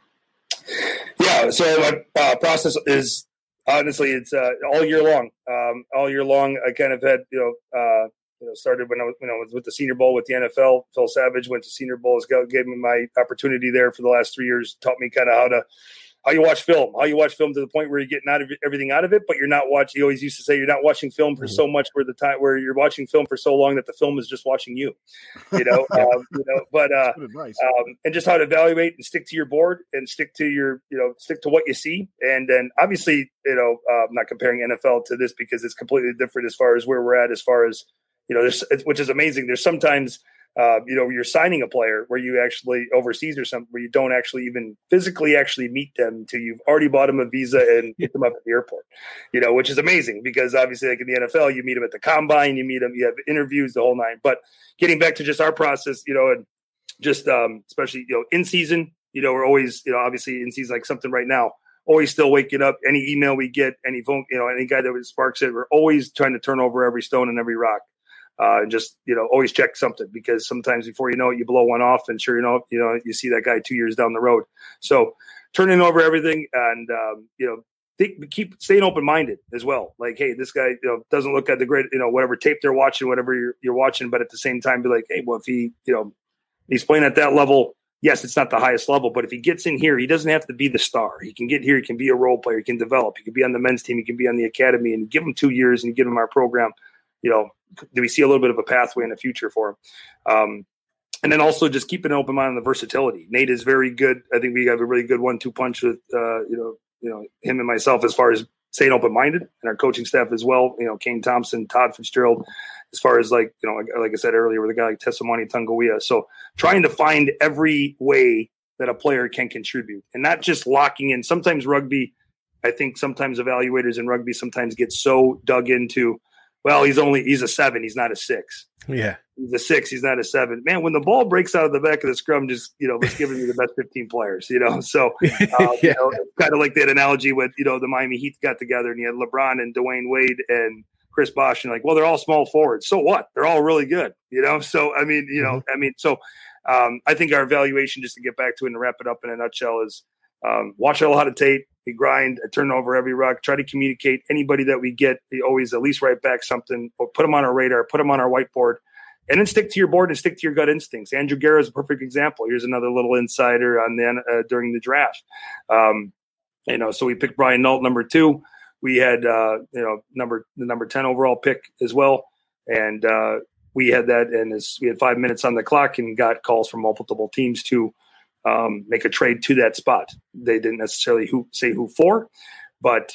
Yeah, so my uh, process is honestly it's uh, all year long. Um, all year long, I kind of had you know uh, you know started when I was you know was with the Senior Bowl with the N F L. Phil Savage went to Senior Bowls, gave me my opportunity there for the last three years. Taught me kind of how to how you watch film, how you watch film to the point where you're getting out of everything out of it, but you're not watching. You always used to say you're not watching film for mm-hmm. so much where the time where you're watching film for so long that the film is just watching you, you know, um, you know, but, uh, um, and just how to evaluate and stick to your board and stick to your, you know, stick to what you see. And then obviously, you know, uh, I'm not comparing N F L to this because it's completely different as far as where we're at, as far as, you know, there's, which is amazing. There's sometimes, Uh, you know, you're signing a player where you actually overseas or something where you don't actually even physically actually meet them until you've already bought them a visa and pick them up at the airport, you know, which is amazing because obviously like in the N F L, you meet them at the combine, you meet them, you have interviews, the whole nine. But getting back to just our process, you know, and just um, especially, you know, in season, you know, we're always, you know, obviously in season, like something right now, always still waking up, any email we get, any phone, you know, any guy that sparks it, we're always trying to turn over every stone and every rock. Uh, and just, you know, always check something because sometimes before you know it, you blow one off and sure, you know, you know, you see that guy two years down the road. So turning over everything and, um, you know, think, keep staying open-minded as well. Like, hey, this guy, you know, doesn't look at the great, you know, whatever tape they're watching, whatever you're, you're watching, but at the same time be like, hey, well, if he, you know, he's playing at that level, yes, it's not the highest level, but if he gets in here, he doesn't have to be the star. He can get here. He can be a role player. He can develop. He can be on the men's team. He can be on the academy and give him two years and give him our program. You know, do we see a little bit of a pathway in the future for him? Um, and then also just keep an open mind on the versatility. Nate is very good. I think we have a really good one two punch with, uh, you know, you know, him and myself as far as staying open-minded and our coaching staff as well. You know, Kane Thompson, Todd Fitzgerald, as far as like, you know, like, like I said earlier with a guy like Tessamani Tunguia. So trying to find every way that a player can contribute and not just locking in. Sometimes rugby, I think sometimes evaluators in rugby sometimes get so dug into, well, he's only he's a seven. He's not a six. Yeah, he's a six. He's not a seven. Man, when the ball breaks out of the back of the scrum, just you know, let's give him the best fifteen players. You know, so uh, yeah. you know, kind of like that analogy with you know the Miami Heat got together and you had LeBron and Dwayne Wade and Chris Bosh and like, well, they're all small forwards. So what? They're all really good. You know, so I mean, you know, mm-hmm. I mean, so um, I think our evaluation, just to get back to it and wrap it up in a nutshell, is um, watch a lot of tape. We grind, turn over every rock, try to communicate. Anybody that we get, we always at least write back something or put them on our radar, put them on our whiteboard, and then stick to your board and stick to your gut instincts. Andrew Guerra is a perfect example. Here's another little insider on the uh, during the draft. Um, you know, so we picked Brian Nault, number two. We had uh, you know number the number ten overall pick as well, and uh, we had that, and as we had five minutes on the clock and got calls from multiple teams to. Um, make a trade to that spot. They didn't necessarily who, say who for, but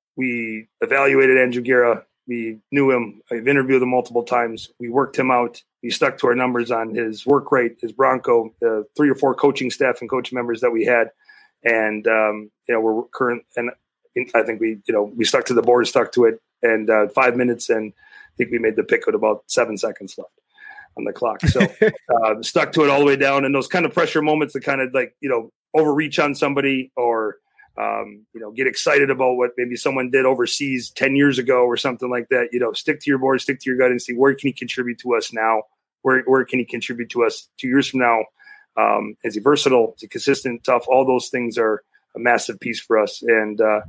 we evaluated Andrew Guerra. We knew him. I've interviewed him multiple times. We worked him out. We stuck to our numbers on his work rate, his Bronco, the three or four coaching staff and coach members that we had. And, um, you know, we're current. And I think we, you know, we stuck to the board, stuck to it. And uh, five minutes. And I think we made the pick with about seven seconds left on the clock. So uh, stuck to it all the way down. And those kind of pressure moments that kind of like, you know, overreach on somebody or, um, you know, get excited about what maybe someone did overseas ten years ago or something like that, you know, stick to your board, stick to your gut and see where can he contribute to us now? Where, where can he contribute to us two years from now? Um, is he versatile? Is he consistent, tough? All those things are a massive piece for us. And, uh,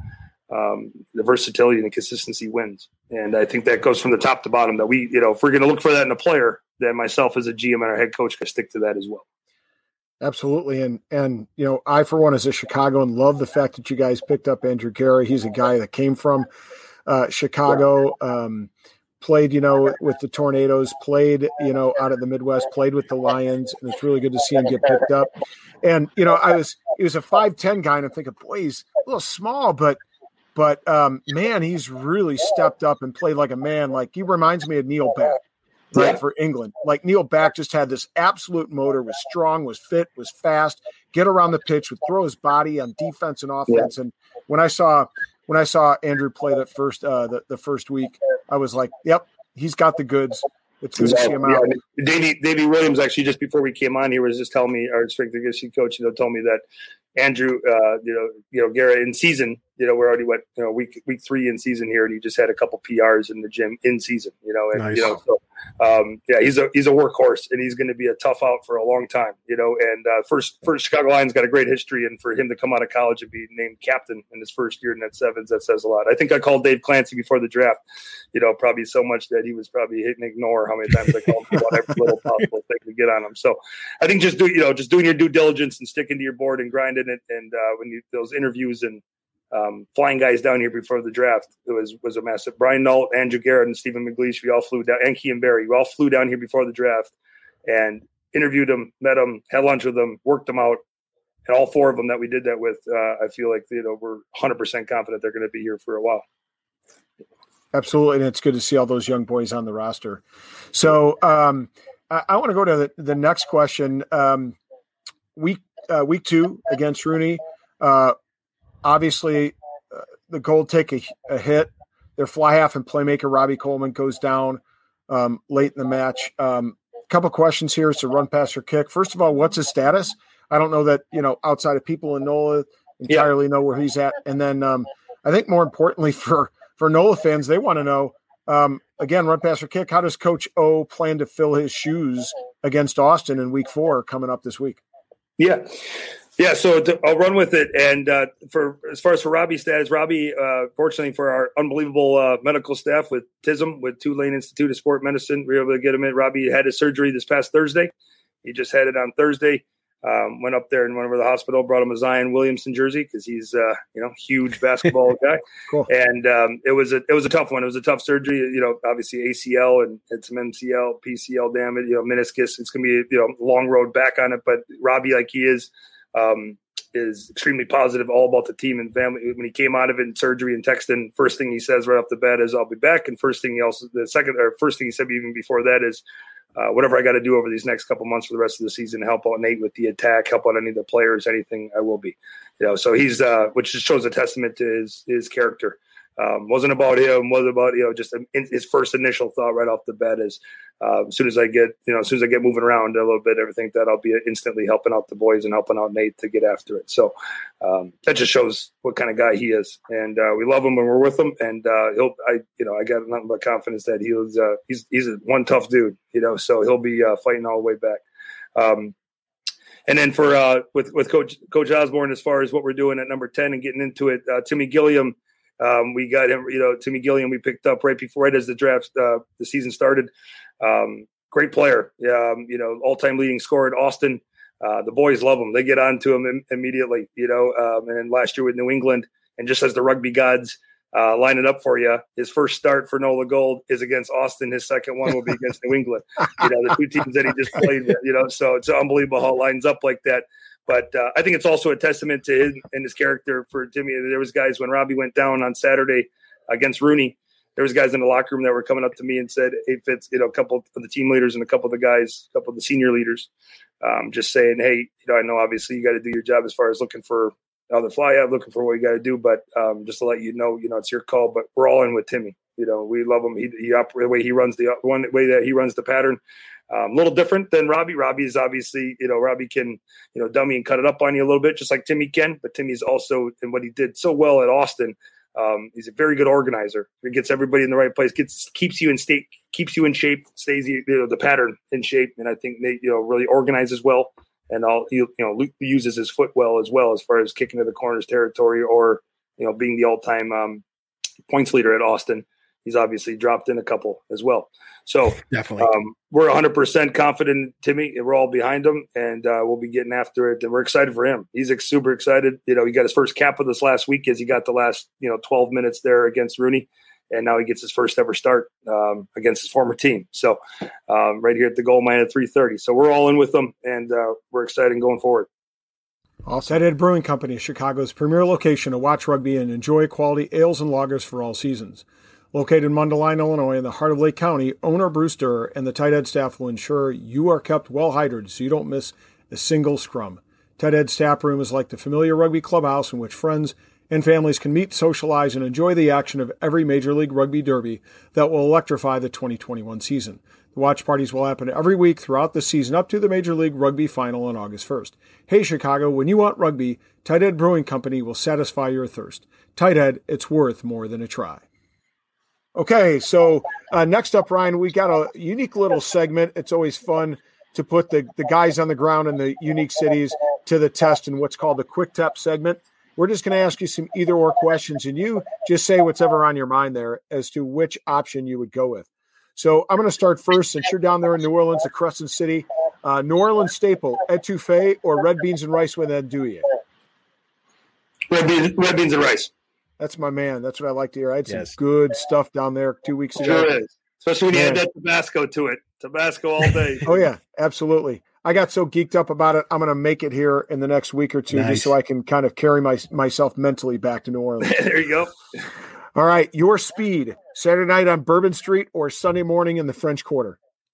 um, the versatility and the consistency wins. And I think that goes from the top to bottom, that we, you know, if we're going to look for that in a player, then myself as a G M and our head coach can stick to that as well. Absolutely. And, and, you know, I, for one, as a Chicagoan, love the fact that you guys picked up Andrew Guerra. He's a guy that came from uh, Chicago, um, played, you know, with the Tornadoes, played, you know, out of the Midwest, played with the Lions. And it's really good to see him get picked up. And, you know, I was, he was a five ten guy, and I'm thinking, boy, he's a little small, but, but um, man, he's really stepped up and played like a man. Like, he reminds me of Neil Back. Right, yeah. For England. Like, Neil Back just had this absolute motor, was strong, was fit, was fast, get around the pitch, would throw his body on defense and offense. Yeah. And when I saw when I saw Andrew play that first uh, the, the first week, I was like, yep, he's got the goods. It's good exactly. to see him out. Yeah. Davey, Davey Williams, actually, just before we came on here, was just telling me, our strength and conditioning coach, you know, told me that Andrew, uh, you know, you know, Garrett in season, you know, we're already went, you know, week week three in season here, and he just had a couple P Rs in the gym in season, you know, and nice. you know, so um, yeah, he's a he's a workhorse, and he's going to be a tough out for a long time, you know. And uh, first, first Chicago Lions got a great history, and for him to come out of college and be named captain in his first year in that sevens, that says a lot. I think I called Dave Clancy before the draft, you know, probably so much that he was probably hitting ignore how many times I called him about every little possible thing to get on him. So I think just do you know just doing your due diligence and sticking to your board and grinding it, and uh, when you those interviews and um, flying guys down here before the draft, it was was a massive. Brian Nault, Andrew Garrett, and Stephen McLeish, we all flew down, and Kean Barry, we all flew down here before the draft and interviewed them, met them, had lunch with them, worked them out, and all four of them that we did that with, uh, I feel like you know we're one hundred percent confident they're going to be here for a while. Absolutely, and it's good to see all those young boys on the roster. So um, I, I want to go to the, the next question. Um, week uh, week two against Rooney. Uh, obviously, uh, the Gold take a, a hit. Their fly half and playmaker Robbie Coleman goes down um, late in the match. A um, couple questions here. It's a run, pass, or kick. First of all, what's his status? I don't know that, you know, outside of people in NOLA entirely yeah. know where he's at. And then um, I think more importantly for, for NOLA fans, they want to know, um, again, run, pass, or kick, how does Coach O plan to fill his shoes against Austin in week four coming up this week? Yeah. Yeah, so to, I'll run with it. And uh, for as far as for Robbie's status, Robbie, uh, fortunately for our unbelievable uh, medical staff with T I S M, with Tulane Institute of Sport Medicine, we were able to get him in. Robbie had his surgery this past Thursday. He just had it on Thursday. Um, went up there and went over to the hospital, brought him a Zion Williamson jersey because he's, uh, you know, huge basketball guy. Cool. And um, it was a it was a tough one. It was a tough surgery. You know, obviously A C L and had some M C L, P C L damage. You know, meniscus. It's gonna be you know long road back on it. But Robbie, like he is. Um, is extremely positive, all about the team and family. When he came out of it in surgery and texting, first thing he says right off the bat is, "I'll be back." And first thing he also, the second or first thing he said even before that is, uh, "Whatever I got to do over these next couple months for the rest of the season, help out Nate with the attack, help out any of the players, anything I will be." You know, so he's, uh, which just shows a testament to his his character. Um, wasn't about him, wasn't about, you know, just in, his first initial thought right off the bat is uh, as soon as I get, you know, as soon as I get moving around a little bit, everything that I'll be instantly helping out the boys and helping out Nate to get after it. So um, that just shows what kind of guy he is. And uh, we love him when we're with him. And uh, he'll, I, you know, I got nothing but confidence that he was, uh, he's, he's a one tough dude, you know, so he'll be uh, fighting all the way back. Um, And then for uh, with with Coach Coach Osborne, as far as what we're doing at number ten and getting into it, uh, Timmy Gilliam, um, we got him. You know, Timmy Gilliam, we picked up right before, right as the draft, uh, the season started. Um, great player, um, you know, all time leading scorer at Austin. Uh, the boys love him; they get on to him im- immediately. You know, um, and then last year with New England, and just as the rugby gods uh, line it up for you, his first start for NOLA Gold is against Austin. His second one will be against New England. You know, the two teams that he just played with. You know, so it's unbelievable how it lines up like that. But uh, I think it's also a testament to his and his character for Timmy. There was guys when Robbie went down on Saturday against Rooney. There was guys in the locker room that were coming up to me and said, "Hey, Fitz, you know, a couple of the team leaders and a couple of the guys, a couple of the senior leaders, um, just saying, hey, you know, I know obviously you got to do your job as far as looking for other fly out, looking for what you got to do, but um, just to let you know, you know, it's your call. But we're all in with Timmy. You know, we love him. He, he oper- the way he runs the one way that he runs the pattern." Um, a little different than Robbie. Robbie is obviously, you know, Robbie can, you know, dummy and cut it up on you a little bit, just like Timmy can. But Timmy's also, and what he did so well at Austin, um, he's a very good organizer. He gets everybody in the right place, gets keeps you in state, keeps you in shape, stays you know the pattern in shape. And I think Nate, you know, really organizes well, and all you know, uses his foot well as well as far as kicking to the corners territory or you know, being the all-time um, points leader at Austin. He's obviously dropped in a couple as well. So definitely, um, we're one hundred percent confident in Timmy, and we're all behind him, and uh, we'll be getting after it. And we're excited for him. He's like, super excited. You know, he got his first cap with us last week as he got the last, you know, twelve minutes there against Rooney, and now he gets his first ever start um, against his former team. So um, right here at the goal mine at three thirty. So we're all in with them, and uh, we're excited going forward. Tight Head Brewing Company is Chicago's premier location to watch rugby and enjoy quality ales and lagers for all seasons. Located in Mundelein, Illinois, in the heart of Lake County, owner Bruce Durr and the Tight Head staff will ensure you are kept well hydrated so you don't miss a single scrum. Tight Head's tap room is like the familiar rugby clubhouse in which friends and families can meet, socialize, and enjoy the action of every Major League Rugby derby that will electrify the twenty twenty-one season. The watch parties will happen every week throughout the season up to the Major League Rugby final on August first. Hey, Chicago, when you want rugby, Tight Head Brewing Company will satisfy your thirst. Tight Head, it's worth more than a try. Okay, so uh, next up, Ryan, we got a unique little segment. It's always fun to put the, the guys on the ground in the unique cities to the test in what's called the Quick Tap segment. We're just going to ask you some either-or questions, and you just say what's ever on your mind there as to which option you would go with. So I'm going to start first. Since you're down there in New Orleans, the Crescent City, uh, New Orleans staple, etouffee or red beans and rice with andouille? Red beans, red beans and rice. That's my man. That's what I like to hear. I had some Yes. good stuff down there two weeks ago. Sure is. Especially when you Man. add that Tabasco to it. Tabasco all day. Oh, yeah, absolutely. I got so geeked up about it, I'm going to make it here in the next week or two Nice. just so I can kind of carry my, myself mentally back to New Orleans. There you go. All right, your speed, Saturday night on Bourbon Street or Sunday morning in the French Quarter?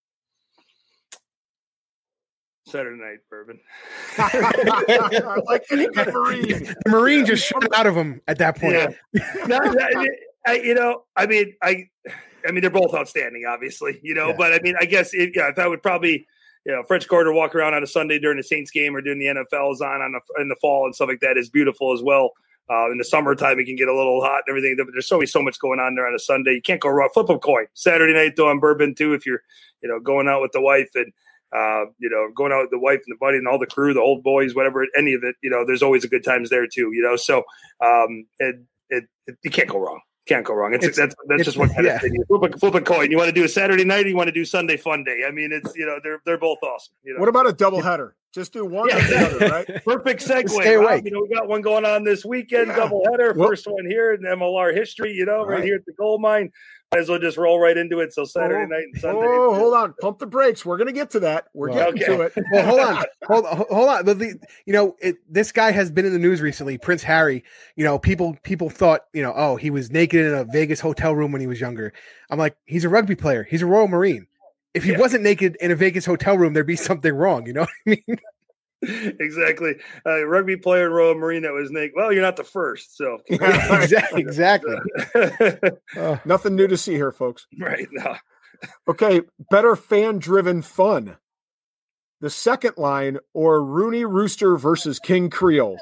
Saturday night bourbon. Like any good Marine. The Marine just shot out of him at that point. Yeah. No, no, I, you know, I mean, I, I mean, they're both outstanding, obviously, you know, Yeah. but I mean, I guess it, yeah, if I would probably, you know, French Quarter walk around on a Sunday during the Saints game or during the N F L's on, on the, in the fall and stuff like that is beautiful as well. Uh, in the summertime, it can get a little hot and everything. There's always so much going on there on a Sunday. You can't go wrong. Flip a coin. Saturday night, though, on bourbon, too, if you're, you know, going out with the wife and, uh, you know, going out with the wife and the buddy and all the crew, the old boys, whatever, any of it, you know, there's always a good times there, too, you know. So um, it, it, it, you can't go wrong. Can't go wrong. It's, It's- that's that's it's- just what kind yeah. of thing. You flip a, flip a coin. You want to do a Saturday night or you want to do Sunday fun day? I mean, it's, you know, they're they're both awesome. You know? What about a doubleheader? Just do one Yeah. or the other, right? Perfect segue. Stay Rob. awake. You know, we got one going on this weekend, Yeah. doubleheader. Well- First one here in M L R history, you know, right, Right. here at the gold mine. Might as well just roll right into it. So Saturday Oh, night and Sunday. Oh, hold on. Pump the brakes. We're going to get to that. We're Well, getting okay. to it. Well, hold on, hold hold on. But the, you know, it, this guy has been in the news recently. Prince Harry. You know, people people thought, you know, oh, he was naked in a Vegas hotel room when he was younger. I'm like, he's a rugby player. He's a Royal Marine. If he Yeah. wasn't naked in a Vegas hotel room, there'd be something wrong. You know what I mean? Exactly. Uh, rugby player in Royal Marine that was naked. Well, you're not the first. So, exactly. Exactly. Oh. Nothing new to see here, folks. right. No. Okay, better fan-driven fun. The second line or Rooney Rooster versus King Creole?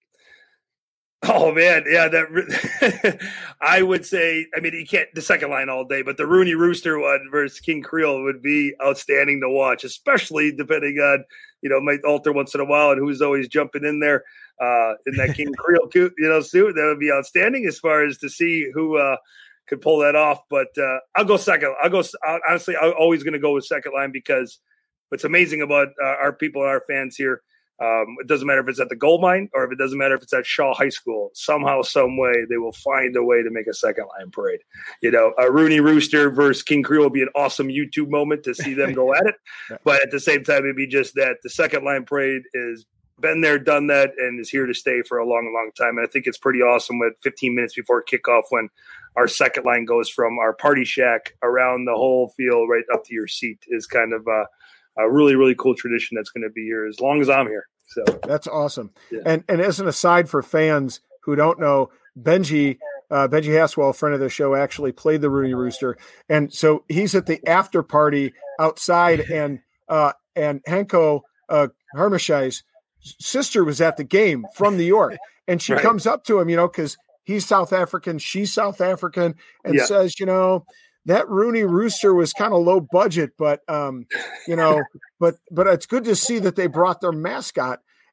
Oh man, yeah, that I would say. I mean, you can't the second line all day, but the Rooney Rooster one versus King Creole would be outstanding to watch, especially depending on, you know, might alter once in a while and who's always jumping in there uh, in that King Creole, you know, suit. That would be outstanding as far as to see who uh, could pull that off. But uh, I'll go second. I'll go honestly. I'm always going to go with second line because what's amazing about uh, our people and our fans here. Um, it doesn't matter if it's at the gold mine or if it doesn't matter if it's at Shaw High School. Somehow, some way, they will find a way to make a second line parade. You know, a Rooney Rooster versus King Creole would be an awesome YouTube moment to see them go at it. But at the same time, it'd be just that the second line parade is been there, done that, and is here to stay for a long, long time. And I think it's pretty awesome with fifteen minutes before kickoff when our second line goes from our party shack around the whole field right up to your seat is kind of uh, a really, really cool tradition that's going to be here as long as I'm here. So That's awesome. Yeah. And and as an aside for fans who don't know, Benji uh, Benji Haswell, a friend of the show, actually played the Rooney Rooster, and so he's at the after party outside, and uh, and Hanko uh, Hermeshai's sister was at the game from New York, and she Right. comes up to him, you know, because he's South African, she's South African, and Yeah. says, you know, that Rooney Rooster was kind of low budget, but um, you know, but but it's good to see that they brought their mascot.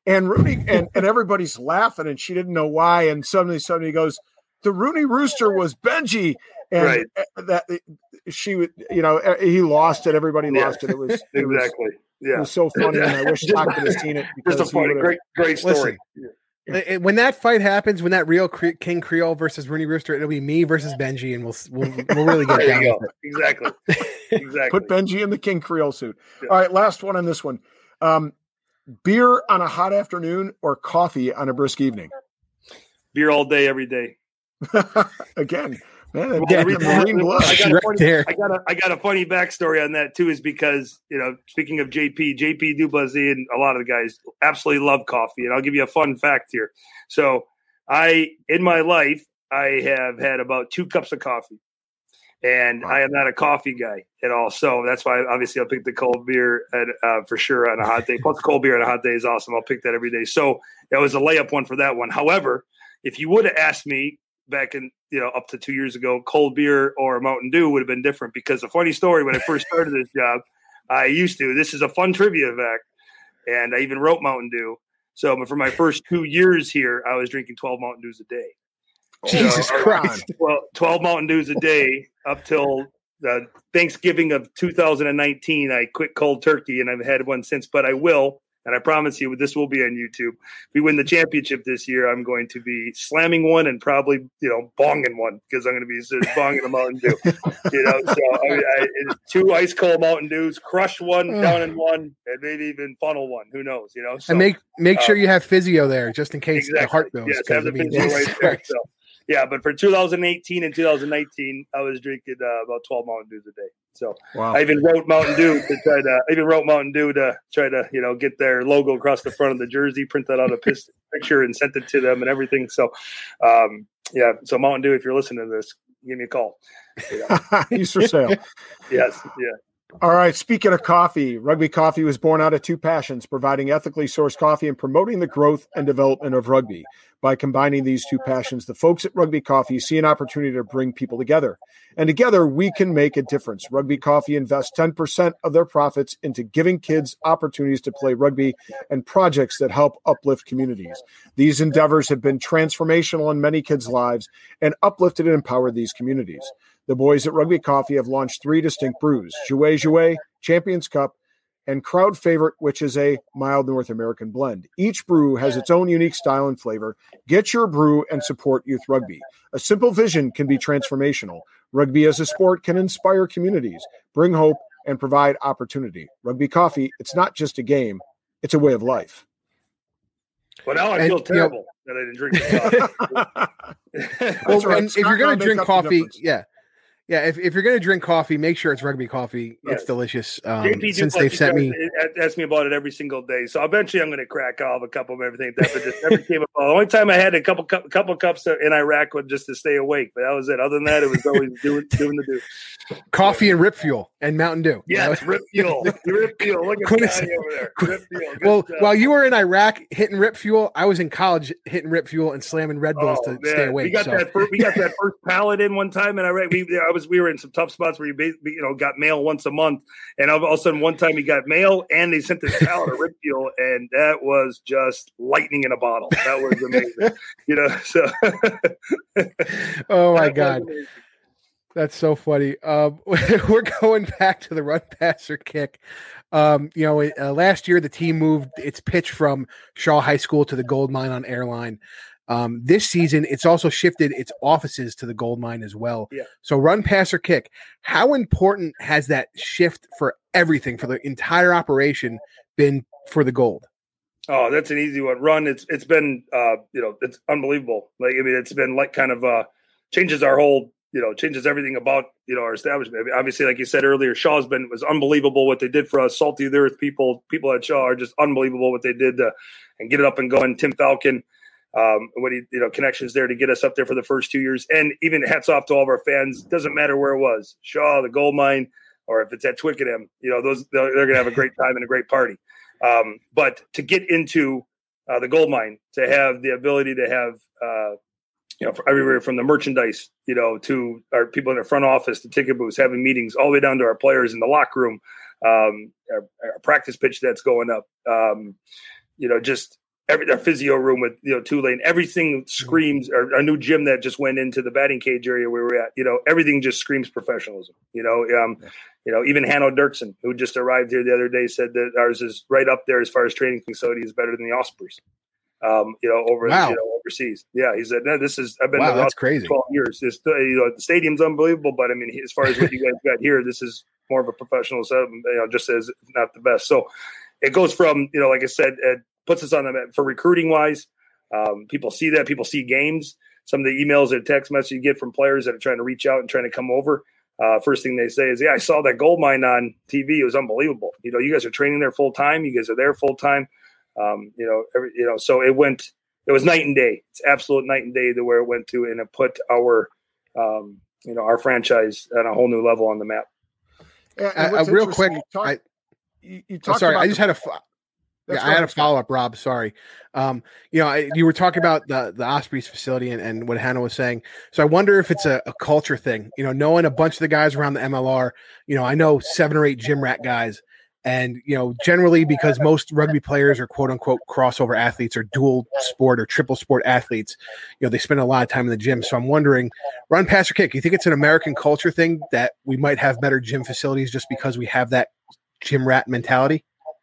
And Rooney and, and everybody's laughing, and she didn't know why. And suddenly, suddenly he goes, the Rooney Rooster was Benji. And right. that she would, you know, he lost it. Everybody yeah. lost it. It was it exactly. Was, yeah. It was so funny. And I wish Doc could have seen it. Just a funny, great, great story. Listen, when that fight happens, when that real Cre- King Creole versus Rooney Rooster, it'll be me versus Benji, and we'll we'll, we'll really get down with it. Exactly. Exactly. Put Benji in the King Creole suit. Yeah. All right, last one on this one. Um, beer on a hot afternoon or coffee on a brisk evening? Beer all day, every day. Again, man, well, yeah, Marine blood. I got, a funny, I got a I got a funny backstory on that too, is because, you know, speaking of J P, J P Du Plessis and a lot of the guys absolutely love coffee. And I'll give you a fun fact here. So I, in my life, I have had about two cups of coffee. And wow. I am not a coffee guy at all. So that's why obviously I'll pick the cold beer at, uh, for sure on a hot day. Plus cold beer on a hot day is awesome. I'll pick that every day. So that was a layup one for that one. However, if you would have asked me back in, you know, up to two years ago, cold beer or Mountain Dew would have been different, because a funny story, when I first started this job, I used to, this is a fun trivia fact, and I even wrote Mountain Dew. So for my first two years here, I was drinking twelve Mountain Dews a day. Jesus so, Christ. Well, twelve Mountain Dews a day up till the Thanksgiving of two thousand nineteen. I quit cold turkey, and I've had one since, but I will. And I promise you, this will be on YouTube. If we win the championship this year, I'm going to be slamming one and probably, you know, bonging one, because I'm going to be bonging a Mountain Dew. You know, so I mean, I, two ice cold Mountain Dews, crush one, down in one, and maybe even funnel one. Who knows? You know, so, and make make sure um, you have physio there, just in case exactly. the heart goes. Yes, have the I mean, physio right there. So, yeah, but for two thousand eighteen and two thousand nineteen, I was drinking uh, about twelve Mountain Dews a day. So wow. I even wrote Mountain Dew to try to. I even wrote Mountain Dew to try to, you know, get their logo across the front of the jersey, print that out a picture, and sent it to them and everything. So, um, yeah. So Mountain Dew, if you're listening to this, give me a call. You know? He's for sale. Yes. Yeah. All right. Speaking of coffee, Rugby Coffee was born out of two passions: providing ethically sourced coffee and promoting the growth and development of rugby. By combining these two passions, the folks at Rugby Coffee see an opportunity to bring people together. And together, we can make a difference. Rugby Coffee invests ten percent of their profits into giving kids opportunities to play rugby and projects that help uplift communities. These endeavors have been transformational in many kids' lives and uplifted and empowered these communities. The boys at Rugby Coffee have launched three distinct brews: Jouet Jouet, Champions Cup, and Crowd Favorite, which is a mild North American blend. Each brew has its own unique style and flavor. Get your brew and support youth rugby. A simple vision can be transformational. Rugby as a sport can inspire communities, bring hope, and provide opportunity. Rugby Coffee, it's not just a game, it's a way of life. Well, now I and, feel terrible you know, that I didn't drink coffee. Well, right. and if you're going to drink coffee, yeah. Yeah, if, if you're going to drink coffee, make sure it's Rugby Coffee. Yes. It's delicious. Um, J P since they've sent me, ask me about it every single day. So eventually, I'm going to crack off a couple of everything. That but just never came about. The only time I had a couple cup, couple cups in Iraq was just to stay awake, but that was it. Other than that, it was always doing doing the do. Coffee and Rip Fuel and Mountain Dew. Yes, Rip Fuel, Rip Fuel. Look at Johnny over there. Rip Fuel. Good well, stuff. While you were in Iraq hitting Rip Fuel, I was in college hitting Rip Fuel and slamming Red Bulls oh, to man. stay awake. We got so. that. First, we got that first pallet in one time in Iraq. We I was we were in some tough spots where you you know got mail once a month, and all of a sudden one time you got mail and they sent this pallet of Rip Fuel, and that was just lightning in a bottle. That was amazing. You know, so oh my god. That's so funny. Um, we're going back to the run, pass, or kick. Um, you know, uh, last year the team moved its pitch from Shaw High School to the Gold Mine on Airline. Um, this season, it's also shifted its offices to the Gold Mine as well. Yeah. So run, pass, or kick. How important has that shift for everything, for the entire operation, been for the Gold? Oh, that's an easy one. Run. It's it's been uh, you know it's unbelievable. Like I mean, it's been like kind of uh, changes our whole. You know, changes everything about, you know, our establishment. I mean, obviously, like you said earlier, Shaw's been was unbelievable what they did for us. Salty the Earth people, people at Shaw are just unbelievable what they did to and get it up and going. Tim Falcon, um, what he, you know, connections there to get us up there for the first two years. And even hats off to all of our fans. Doesn't matter where it was, Shaw, the Gold Mine, or if it's at Twickenham, you know, those they're, they're going to have a great time and a great party. Um, but to get into uh, the Gold Mine, to have the ability to have, uh, you know, everywhere from the merchandise, you know, to our people in the front office, the ticket booths, having meetings, all the way down to our players in the locker room, um, our, our practice pitch that's going up, um, you know, just every our physio room with, you know, Tulane, everything screams, or a new gym that just went into the batting cage area where we're at, you know, everything just screams professionalism, you know, um, you know, even Hanno Dirksen, who just arrived here the other day, said that ours is right up there as far as training facility is better than the Ospreys, um, you know, over, wow. you know, overseas. Yeah. He said, no, this is, I've been wow, to that's crazy. twelve years. This, you know, the stadium's unbelievable, but I mean, as far as what you guys got here, this is more of a professional setup, you know, just as not the best. So it goes from, you know, like I said, it puts us on the map for recruiting wise. Um, people see that, people see games, some of the emails or text messages you get from players that are trying to reach out and trying to come over. Uh, first thing they say is, yeah, I saw that gold mine on T V. It was unbelievable. You know, you guys are training there full time. You guys are there full time. Um, you know, every, you know, so it went, it was night and day. It's absolute night and day to where it went to, and it put our, um, you know, our franchise on a whole new level on the map. Yeah, uh, uh, real quick, you talk, I, you, you oh, sorry, I just the, had a, yeah, I had a follow up, Rob. Sorry. Um, you know, I, you were talking about the, the Ospreys facility and, and what Hannah was saying. So I wonder if it's a, a culture thing, you know, knowing a bunch of the guys around the M L R, you know, I know seven or eight gym rat guys, and, you know, generally because most rugby players are quote unquote crossover athletes or dual sport or triple sport athletes, you know, they spend a lot of time in the gym. So I'm wondering, run, pass, or kick, you think it's an American culture thing that we might have better gym facilities just because we have that gym rat mentality?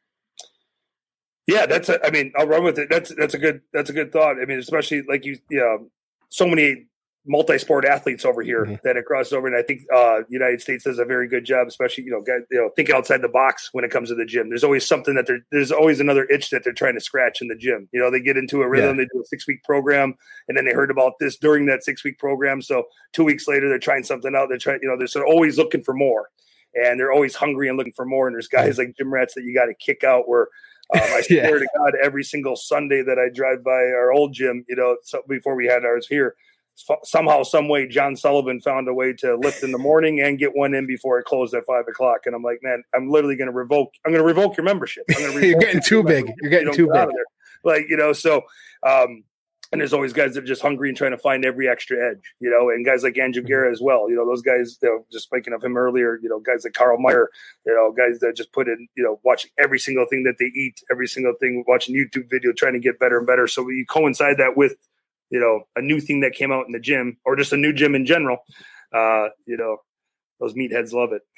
Yeah, that's a, I mean, I'll run with it. That's, that's a good, that's a good thought. I mean, especially like you, you know, so many multi-sport athletes over here mm-hmm. that are crossed over. And I think uh United States does a very good job, especially, you know, guys, you know, think outside the box when it comes to the gym. There's always something that they're, there's always another itch that they're trying to scratch in the gym. You know, they get into a rhythm, yeah. They do a six week program, and then they heard about this during that six week program. So two weeks later, they're trying something out. They're trying, you know, they're sort of always looking for more, and they're always hungry and looking for more. And there's guys like gym rats that you got to kick out where, Um, I swear yeah. to God, every single Sunday that I drive by our old gym, you know, so before we had ours here, somehow, some way, John Sullivan found a way to lift in the morning and get one in before it closed at five o'clock. And I'm like, man, I'm literally going to revoke. I'm going to revoke your membership. I'm gonna You're getting too big. You're getting you too big. Like, you know, so, um, and there's always guys that are just hungry and trying to find every extra edge, you know, and guys like Andrew Guerra as well. You know, those guys, you know, just speaking of him earlier, you know, guys like Carl Meyer, you know, guys that just put in, you know, watching every single thing that they eat, every single thing, watching YouTube video, trying to get better and better. So you coincide that with, you know, a new thing that came out in the gym or just a new gym in general, uh, you know, those meatheads love it.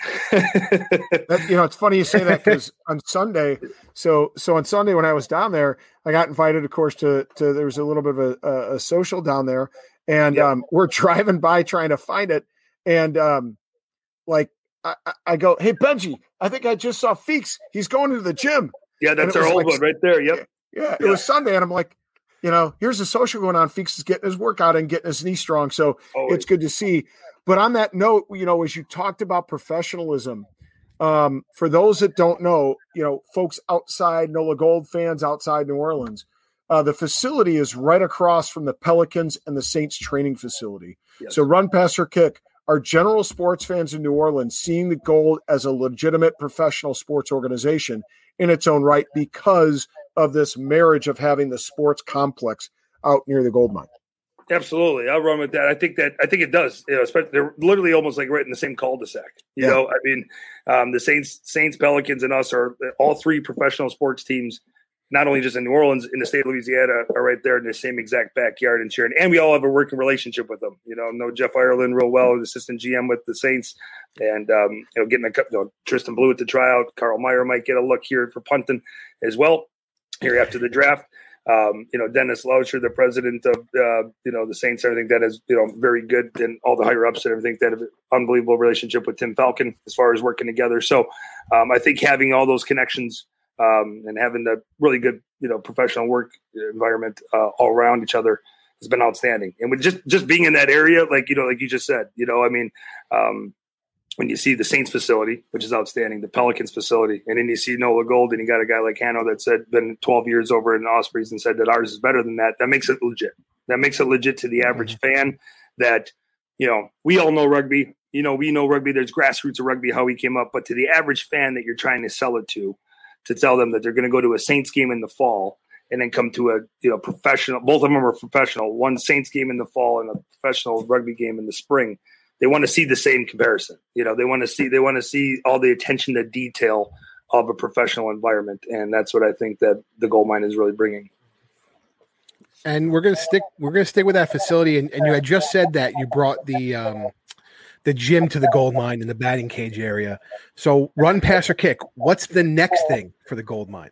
that, you know, it's funny you say that because on Sunday, so so on Sunday when I was down there, I got invited, of course, to to there was a little bit of a, a social down there, and yep. um, we're driving by trying to find it, and um, like I, I go, hey Benji, I think I just saw Feeks. He's going to the gym. Yeah, that's our old like, one right there. Yep. Yeah, yeah, it was Sunday, and I'm like, you know, here's a social going on. Feeks is getting his workout and getting his knee strong, so Always. It's good to see. But on that note, you know, as you talked about professionalism, um, for those that don't know, you know, folks outside NOLA Gold fans outside New Orleans, uh, the facility is right across from the Pelicans and the Saints training facility. Yes. So run, pass, or kick. Our general sports fans in New Orleans seeing the Gold as a legitimate professional sports organization in its own right because of this marriage of having the sports complex out near the gold mine. Absolutely. I'll run with that. I think that, I think it does, you know, especially they're literally almost like right in the same cul-de-sac, you yeah. know, I mean, um, the Saints, Saints, Pelicans and us are all three professional sports teams, not only just in New Orleans, in the state of Louisiana, are right there in the same exact backyard and sharing. And we all have a working relationship with them. You know, know Jeff Ireland real well, the assistant G M with the Saints, and, um, you know, getting a cup, you know, Tristan Blue at the tryout. Carl Meyer might get a look here for punting as well here after the draft. Um, you know, Dennis Lauscher, the president of, uh, you know, the Saints, everything that is, you know, very good, and all the higher ups and everything that have an unbelievable relationship with Tim Falcon as far as working together. So um, I think having all those connections um, and having the really good, you know, professional work environment uh, all around each other has been outstanding. And with just, just being in that area, like, you know, like you just said, you know, I mean, um, when you see the Saints facility, which is outstanding, the Pelicans facility, and then you see NOLA Gold, and you got a guy like Hanno that said been twelve years over in the Ospreys and said that ours is better than that. That makes it legit. That makes it legit to the average mm-hmm. fan that, you know, we all know rugby. You know, we know rugby. There's grassroots of rugby, how we came up. But to the average fan that you're trying to sell it to, to tell them that they're going to go to a Saints game in the fall and then come to a, you know, professional, both of them are professional, one Saints game in the fall and a professional rugby game in the spring. They want to see the same comparison. You know, they want to see, they want to see all the attention to detail of a professional environment. And that's what I think that the gold mine is really bringing. And we're gonna stick. We're gonna stick with that facility. And, and you had just said that you brought the um, the gym to the gold mine in the batting cage area. So run, pass, or kick. What's the next thing for the gold mine?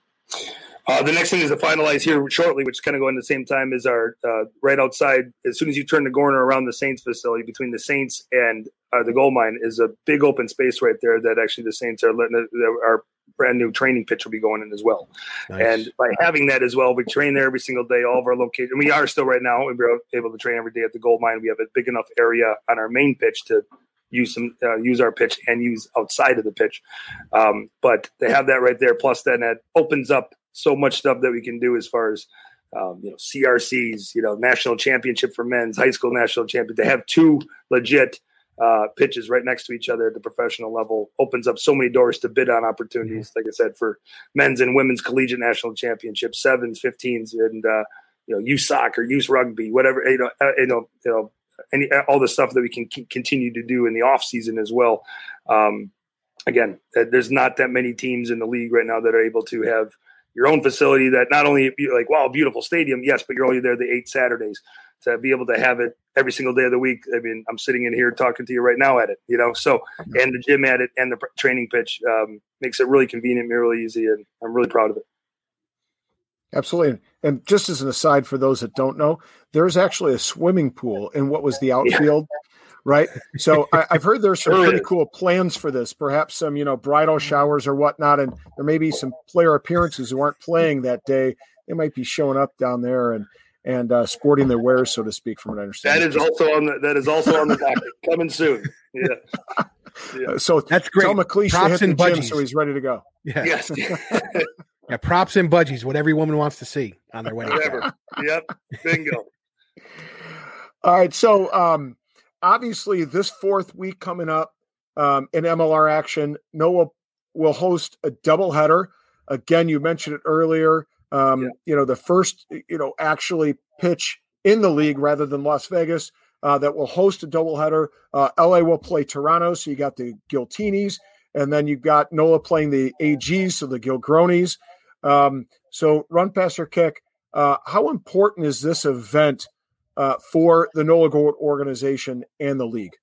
Uh, the next thing is to finalize here shortly, which is kind of going at the same time as our uh, right outside. As soon as you turn the corner around the Saints facility, between the Saints and uh, the gold mine is a big open space right there that actually the Saints are letting uh, our brand new training pitch will be going in as well. Nice. And by having that as well, we train there every single day, all of our locations. And we are still right now, and we're able to train every day at the gold mine. We have a big enough area on our main pitch to use some uh, use our pitch and use outside of the pitch. Um, but they have that right there. Plus, then that opens up so much stuff that we can do as far as um, you know, C R Cs, you know, national championship for men's, high school national champion. To have two legit uh, pitches right next to each other at the professional level opens up so many doors to bid on opportunities. Mm-hmm. Like I said, for men's and women's collegiate national championships, sevens, fifteens, and uh, you know, youth soccer, youth rugby, whatever. You know, uh, you know, you know, any all the stuff that we can c- continue to do in the off season as well. Um, again, there's not that many teams in the league right now that are able to have your own facility that not only like, wow, beautiful stadium, yes, but you're only there the eight Saturdays. To be able to have it every single day of the week. I mean, I'm sitting in here talking to you right now at it, you know, so, and the gym at it and the training pitch um, makes it really convenient and really easy. And I'm really proud of it. Absolutely. And just as an aside, for those that don't know, there's actually a swimming pool in what was the outfield. Yeah. Right. So I, I've heard there's some pretty cool plans for this, perhaps some, you know, bridal showers or whatnot. And there may be some player appearances who aren't playing that day. They might be showing up down there and, and uh, sporting their wares, so to speak, from what I understand. That is also on the, that is also on the docket coming soon. Yeah. yeah. Uh, so that's great. Tell McLeish props to hit and the budgies. gym so he's ready to go. Yeah. Yes. yeah. Props and budgies, what every woman wants to see on their wedding. Whatever. Yep. Bingo. All right. So, um, obviously, this fourth week coming up um, in M L R action, Noah will host a doubleheader. Again, you mentioned it earlier. Um, yeah. You know, the first, you know, actually pitch in the league rather than Las Vegas uh, that will host a doubleheader. Uh, L A will play Toronto, so you got the Giltinis, and then you've got Nola playing the A Gs, so the Gilgronis. Um, so, run, pass, or kick. Uh, how important is this event Uh, for the Nola Gold organization and the league?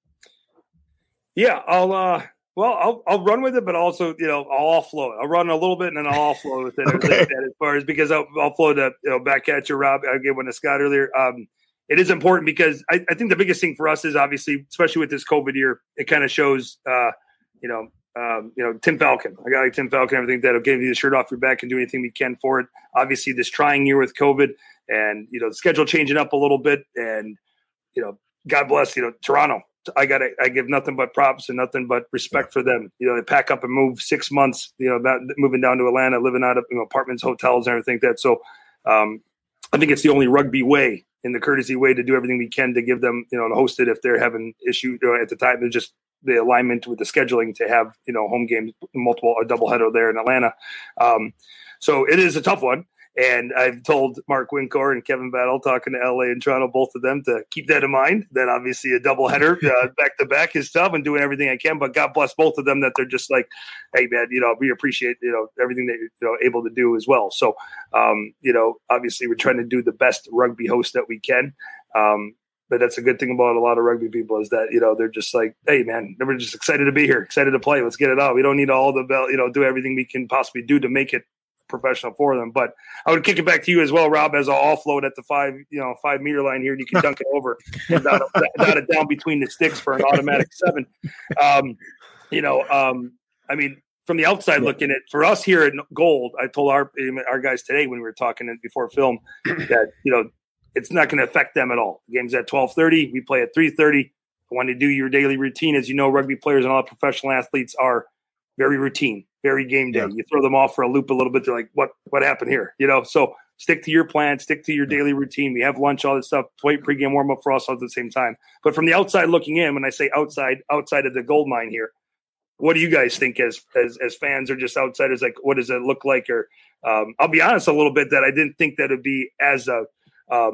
Yeah, I'll uh, well, I'll I'll run with it, but also, you know, I'll offload. I'll run a little bit and then I'll offload with it. okay. As far as because I'll, I'll flow to, you know, back at you, Rob. I gave one to Scott earlier. Um, it is important because I, I think the biggest thing for us is obviously, especially with this COVID year, it kind of shows, uh, you know, um, you know, Tim Falcon. I got like Tim Falcon. Everything that'll give you the shirt off your back and do anything we can for it. Obviously, this trying year with COVID. And, you know, the schedule changing up a little bit and, you know, God bless, you know, Toronto. I got to, I give nothing but props and nothing but respect for them. You know, they pack up and move six months, you know, about moving down to Atlanta, living out of, you know, apartments, hotels and everything like that. So um, I think it's the only rugby way and the courtesy way to do everything we can to give them, you know, to host it if they're having issue you know, at the time. They're just the alignment with the scheduling to have, you know, home games, multiple, a doubleheader there in Atlanta. Um, so it is a tough one. And I've told Mark Wincor and Kevin Battle, talking to L A and Toronto, both of them, to keep that in mind. That obviously a doubleheader uh, back to back is tough, and doing everything I can. But God bless both of them that they're just like, hey man, you know, we appreciate you know everything that you're you know, able to do as well. So, um, you know, obviously we're trying to do the best rugby host that we can. Um, but that's a good thing about a lot of rugby people is that you know they're just like, hey man, we're just excited to be here, excited to play. Let's get it out. We don't need all the you know do everything we can possibly do to make it professional for them. But I would kick it back to you as well, Rob, as I'll offload at the five, you know, five meter line here, and you can dunk it over and dot it down between the sticks for an automatic seven. Um, you know, um, I mean, from the outside looking at, for us here at Gold, I told our our guys today when we were talking before film that, you know, it's not going to affect them at all. The game's at twelve thirty. We play at three thirty. When you do your daily routine, as you know, rugby players and all professional athletes are very routine, very game day. Yeah. You throw them off for a loop a little bit. They're like, what, what happened here? You know, so stick to your plan, stick to your daily routine. We have lunch, all this stuff, play pregame warm up for us all at the same time. But from the outside looking in, when I say outside, outside of the gold mine here, what do you guys think as, as, as fans or just outsiders? Like, what does it look like? Or um, I'll be honest a little bit that I didn't think that it'd be as a, um,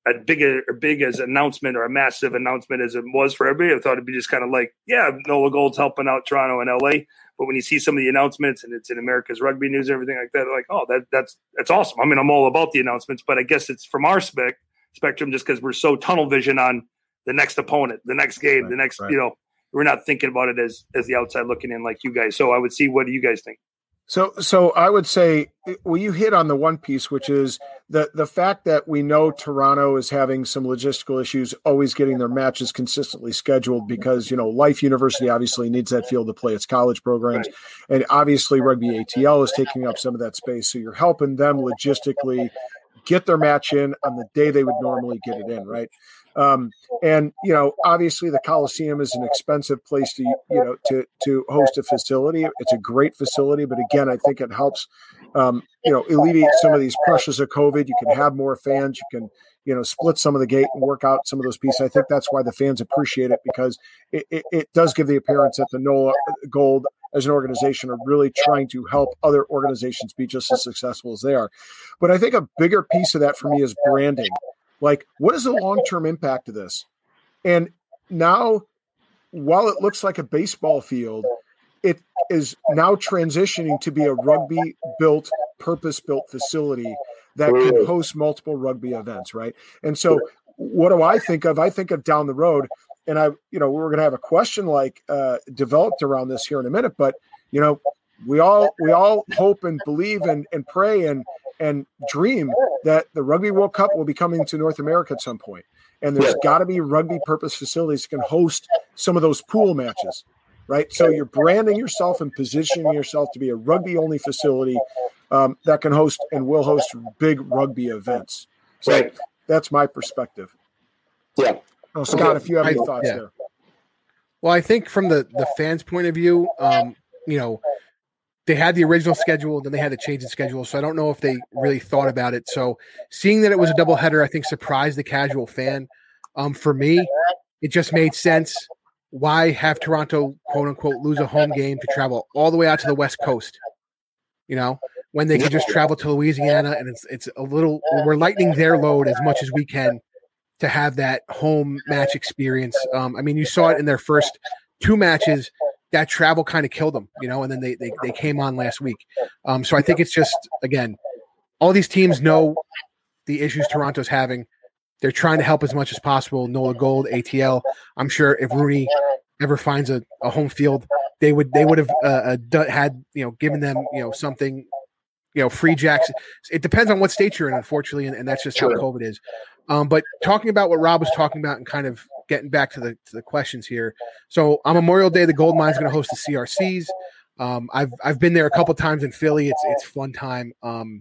a big, a big as announcement or a massive announcement as it was for everybody. I thought it'd be just kind of like, yeah, Nola Gold's helping out Toronto and L A. But when you see some of the announcements and it's in America's Rugby News and everything like that, like, oh, that that's that's awesome. I mean, I'm all about the announcements, but I guess it's from our spec spectrum just because we're so tunnel vision on the next opponent, the next game, right, the next, right. you know, we're not thinking about it as as the outside looking in like you guys. So I would see, what do you guys think? So, so I would say, well, you hit on the one piece, which is the the fact that we know Toronto is having some logistical issues, always getting their matches consistently scheduled because, you know, Life University obviously needs that field to play its college programs. Right. And obviously Rugby A T L is taking up some of that space. So you're helping them logistically get their match in on the day they would normally get it in, right? Um, and, you know, obviously the Coliseum is an expensive place to, you know, to, to host a facility. It's a great facility, but again, I think it helps, um, you know, alleviate some of these pressures of COVID. You can have more fans. You can, you know, split some of the gate and work out some of those pieces. I think that's why the fans appreciate it, because it, it, it does give the appearance that the Nola Gold as an organization are really trying to help other organizations be just as successful as they are. But I think a bigger piece of that for me is branding. Like, what is the long-term impact of this? And now, while it looks like a baseball field, it is now transitioning to be a rugby-built, purpose-built facility that can host multiple rugby events, right? And so what do I think of? I think of down the road, and I, you know, we're going to have a question like uh, developed around this here in a minute, but, you know, we all we all hope and believe and, and pray and and dream that the Rugby World Cup will be coming to North America at some point. And there's got to be rugby purpose facilities that can host some of those pool matches, right? So you're branding yourself and positioning yourself to be a rugby-only facility um, that can host and will host big rugby events. So right. That's my perspective. Yeah. Oh, Scott, if you have any I, thoughts yeah. there. Well, I think from the, the fans' point of view, um, you know, they had the original schedule, then they had to change the schedule. So I don't know if they really thought about it. So seeing that it was a doubleheader, I think surprised the casual fan. Um, for me, it just made sense. Why have Toronto, quote unquote, lose a home game to travel all the way out to the West Coast? You know, when they could just travel to Louisiana, and it's it's a little, we're lightening their load as much as we can to have that home match experience. Um, I mean, you saw it in their first two matches. That travel kind of killed them, you know, and then they, they they came on last week. Um, so I think it's just, again, all these teams know the issues Toronto's having. They're trying to help as much as possible. Nola Gold, A T L. I'm sure if Rooney ever finds a, a home field, they would they would have uh, uh, had, you know, given them, you know, something, you know, free jacks. It depends on what state you're in, unfortunately, and, and that's just how COVID is. Um, but talking about what Rob was talking about and kind of getting back to the to the questions here. So on Memorial Day, the Gold Mine's going to host the C R Cs. Um, I've I've been there a couple times in Philly. It's it's fun time. Um,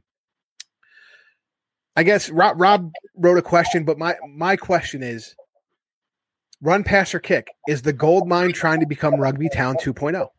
I guess Rob, Rob wrote a question, but my my question is: run, pass, or kick? Is the Gold Mine trying to become Rugby Town two point oh?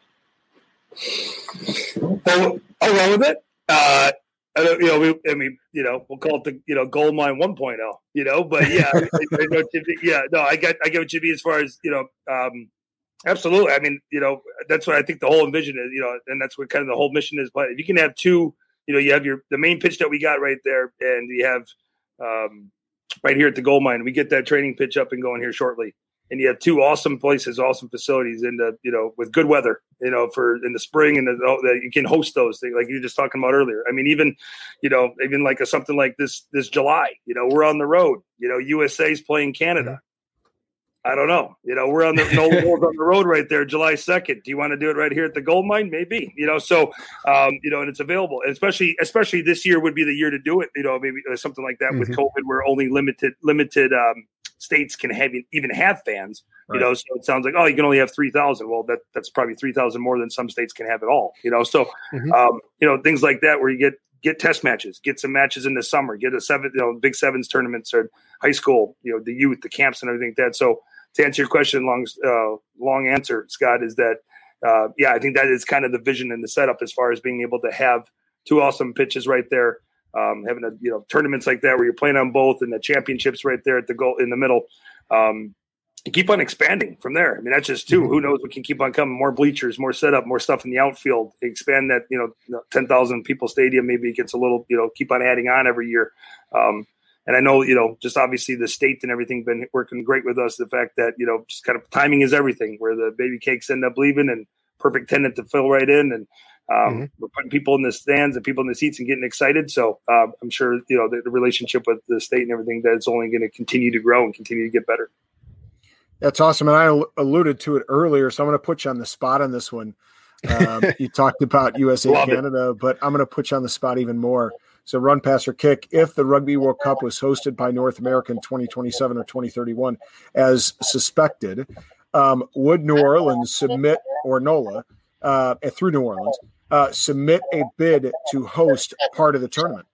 I'll, I'll run with it. Uh, I don't, you know, we, I mean, you know, we'll call it the, you know, Gold Mine one point oh, you know, but yeah, I, I know, yeah, no, I get, I get what you mean as far as, you know, um, absolutely. I mean, you know, that's what I think the whole envision is, you know, and that's what kind of the whole mission is. But if you can have two, you know, you have your, the main pitch that we got right there, and you have um, right here at the Gold Mine, we get that training pitch up and going here shortly. And you have two awesome places, awesome facilities in the, you know, with good weather, you know, for in the spring, and that you can host those things like you were just talking about earlier. I mean, even, you know, even like a, something like this, this July, you know, we're on the road, you know, U S A's playing Canada. Mm-hmm. I don't know, you know, we're on the, no on the road right there, July second. Do you want to do it right here at the Gold Mine? Maybe, you know, so, um, you know, and it's available, and especially, especially this year would be the year to do it, you know, maybe something like that. Mm-hmm. With COVID, where only limited, limited, um, states can have even have fans, you right. know, so it sounds like, oh, you can only have three thousand. Well, that that's probably three thousand more than some states can have at all, you know? So, mm-hmm. um, you know, things like that, where you get, get test matches, get some matches in the summer, get a seven, you know, big sevens tournaments or high school, you know, the youth, the camps and everything like that. So to answer your question, long, uh, long answer, Scott, is that, uh, yeah, I think that is kind of the vision and the setup as far as being able to have two awesome pitches right there. Um, having a, you know, tournaments like that where you're playing on both, and the championships right there at the goal in the middle. Um, you keep on expanding from there. I mean, that's just two. Mm-hmm. Who knows? We can keep on coming. More bleachers, more setup, more stuff in the outfield. Expand that, you know, ten thousand people stadium. Maybe it gets a little, you know, keep on adding on every year. Um, And I know, you know, just obviously the state and everything been working great with us. The fact that, you know, just kind of timing is everything, where the baby cakes end up leaving and perfect tenant to fill right in. And um, mm-hmm. we're putting people in the stands and people in the seats and getting excited. So uh, I'm sure, you know, the, the relationship with the state and everything, that it's only going to continue to grow and continue to get better. That's awesome. And I alluded to it earlier, so I'm going to put you on the spot on this one. Um, you talked about U S A Love Canada, it. but I'm going to put you on the spot even more. So run, pass, or kick. If the Rugby World Cup was hosted by North America in twenty twenty-seven or twenty thirty-one, as suspected, um, would New Orleans submit, or NOLA, uh, through New Orleans, uh, submit a bid to host part of the tournament?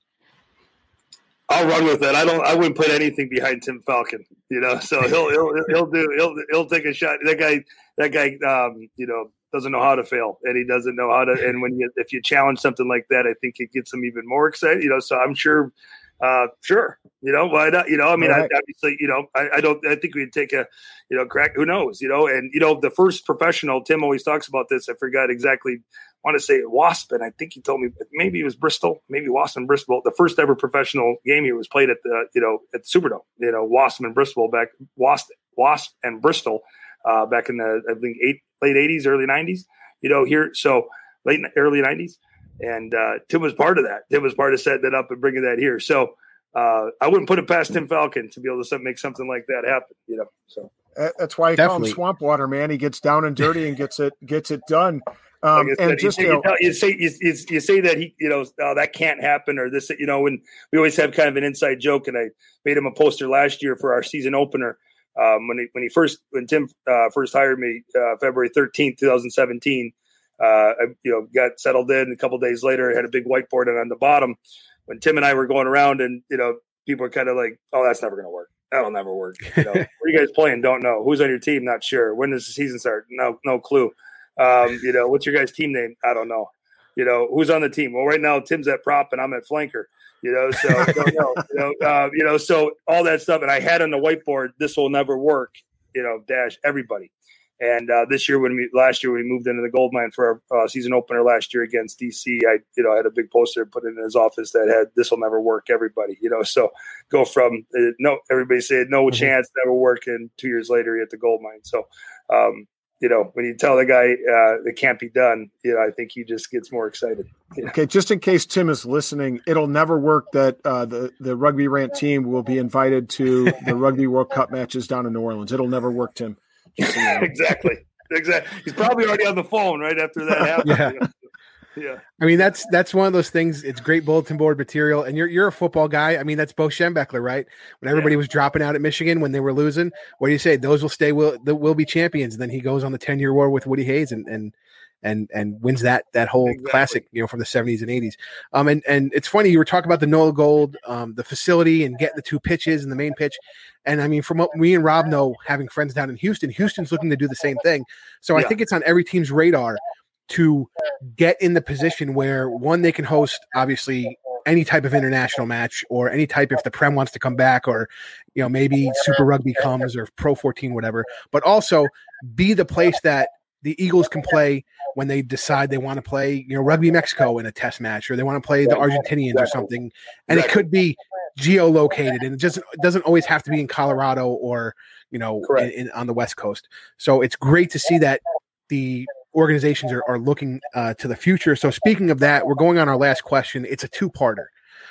I'll run with it. I don't. I wouldn't put anything behind Tim Falcon. You know, so he'll he'll he'll do he'll he'll take a shot. That guy. That guy. Um, you know, doesn't know how to fail, and he doesn't know how to. And when you if you challenge something like that, I think it gets him even more excited. You know, so I'm sure. Uh, sure. You know, why not? You know, I mean, right. I, obviously, you know, I, I don't. I think we'd take a, you know, crack. Who knows? You know, and you know, the first professional. Tim always talks about this. I forgot exactly. I want to say Wasp, and I think he told me maybe it was Bristol, maybe Wasp and Bristol. The first ever professional game here was played at the, you know, at the Superdome. You know, Wasp and Bristol back, Wasp, Wasp and Bristol uh, back in the I think eight, late eighties, early nineties. You know, here so late early nineties, and uh, Tim was part of that. Tim was part of setting it up and bringing that here. So uh, I wouldn't put it past Tim Falcon to be able to make something like that happen. You know, so that's why you Definitely. call him Swamp Water, man. He gets down and dirty and gets it gets it done. Um, like and said, just you, you, know, tell, you say you, you, you say that he you know oh, that can't happen or this you know when we always have kind of an inside joke, and I made him a poster last year for our season opener um, when he when he first when Tim uh, first hired me uh, February thirteenth, twenty seventeen. Uh, I you know got settled in. A couple of days later, I had a big whiteboard, and on the bottom, when Tim and I were going around, and you know people are kind of like, oh, that's never going to work. That'll never work. You know, where are you guys playing? Don't know. Who's on your team? Not sure. When does the season start? No, no clue. Um, you know, what's your guys' team name? I don't know. You know, who's on the team? Well, right now Tim's at prop and I'm at flanker. You know, so don't know. You know, uh, you know, so all that stuff. And I had on the whiteboard, this will never work. You know, dash everybody. And uh, this year, when we last year we moved into the gold mine for our uh, season opener last year against D C, I you know I had a big poster put in his office that had "This will never work." Everybody, you know, so go from uh, no, everybody said no mm-hmm. chance, never work, and two years later he hit the gold mine. So, um, you know, when you tell the guy uh, it can't be done, you know, I think he just gets more excited. You know? Okay, just in case Tim is listening, it'll never work that uh, the the Rugby Rant team will be invited to the Rugby World Cup matches down in New Orleans. It'll never work, Tim. exactly. Exactly. He's probably already on the phone right after that happens. yeah. Yeah. I mean, that's that's one of those things. It's great bulletin board material. And you're you're a football guy. I mean, that's Bo Schembechler, right? When everybody yeah. was dropping out at Michigan when they were losing, what do you say? Those will stay will will be champions. And then he goes on the ten-year war with Woody Hayes and and and and wins that that whole exactly. classic, you know, from the seventies and eighties. Um and and it's funny, you were talking about the NOLA Gold, um, the facility and getting the two pitches and the main pitch. And I mean, from what me and Rob know, having friends down in Houston, Houston's looking to do the same thing. So yeah. I think it's on every team's radar to get in the position where, one, they can host, obviously, any type of international match or any type if the Prem wants to come back or, you know, maybe Super Rugby comes or Pro fourteen, whatever. But also be the place that the Eagles can play when they decide they want to play, you know, Rugby Mexico in a test match, or they want to play the Argentinians exactly. or something. And exactly. it could be geolocated, and it just it doesn't always have to be in Colorado or, you know, in, in, on the West Coast. So it's great to see that the organizations are, are looking uh, to the future. So speaking of that, we're going on our last question. It's a two-parter.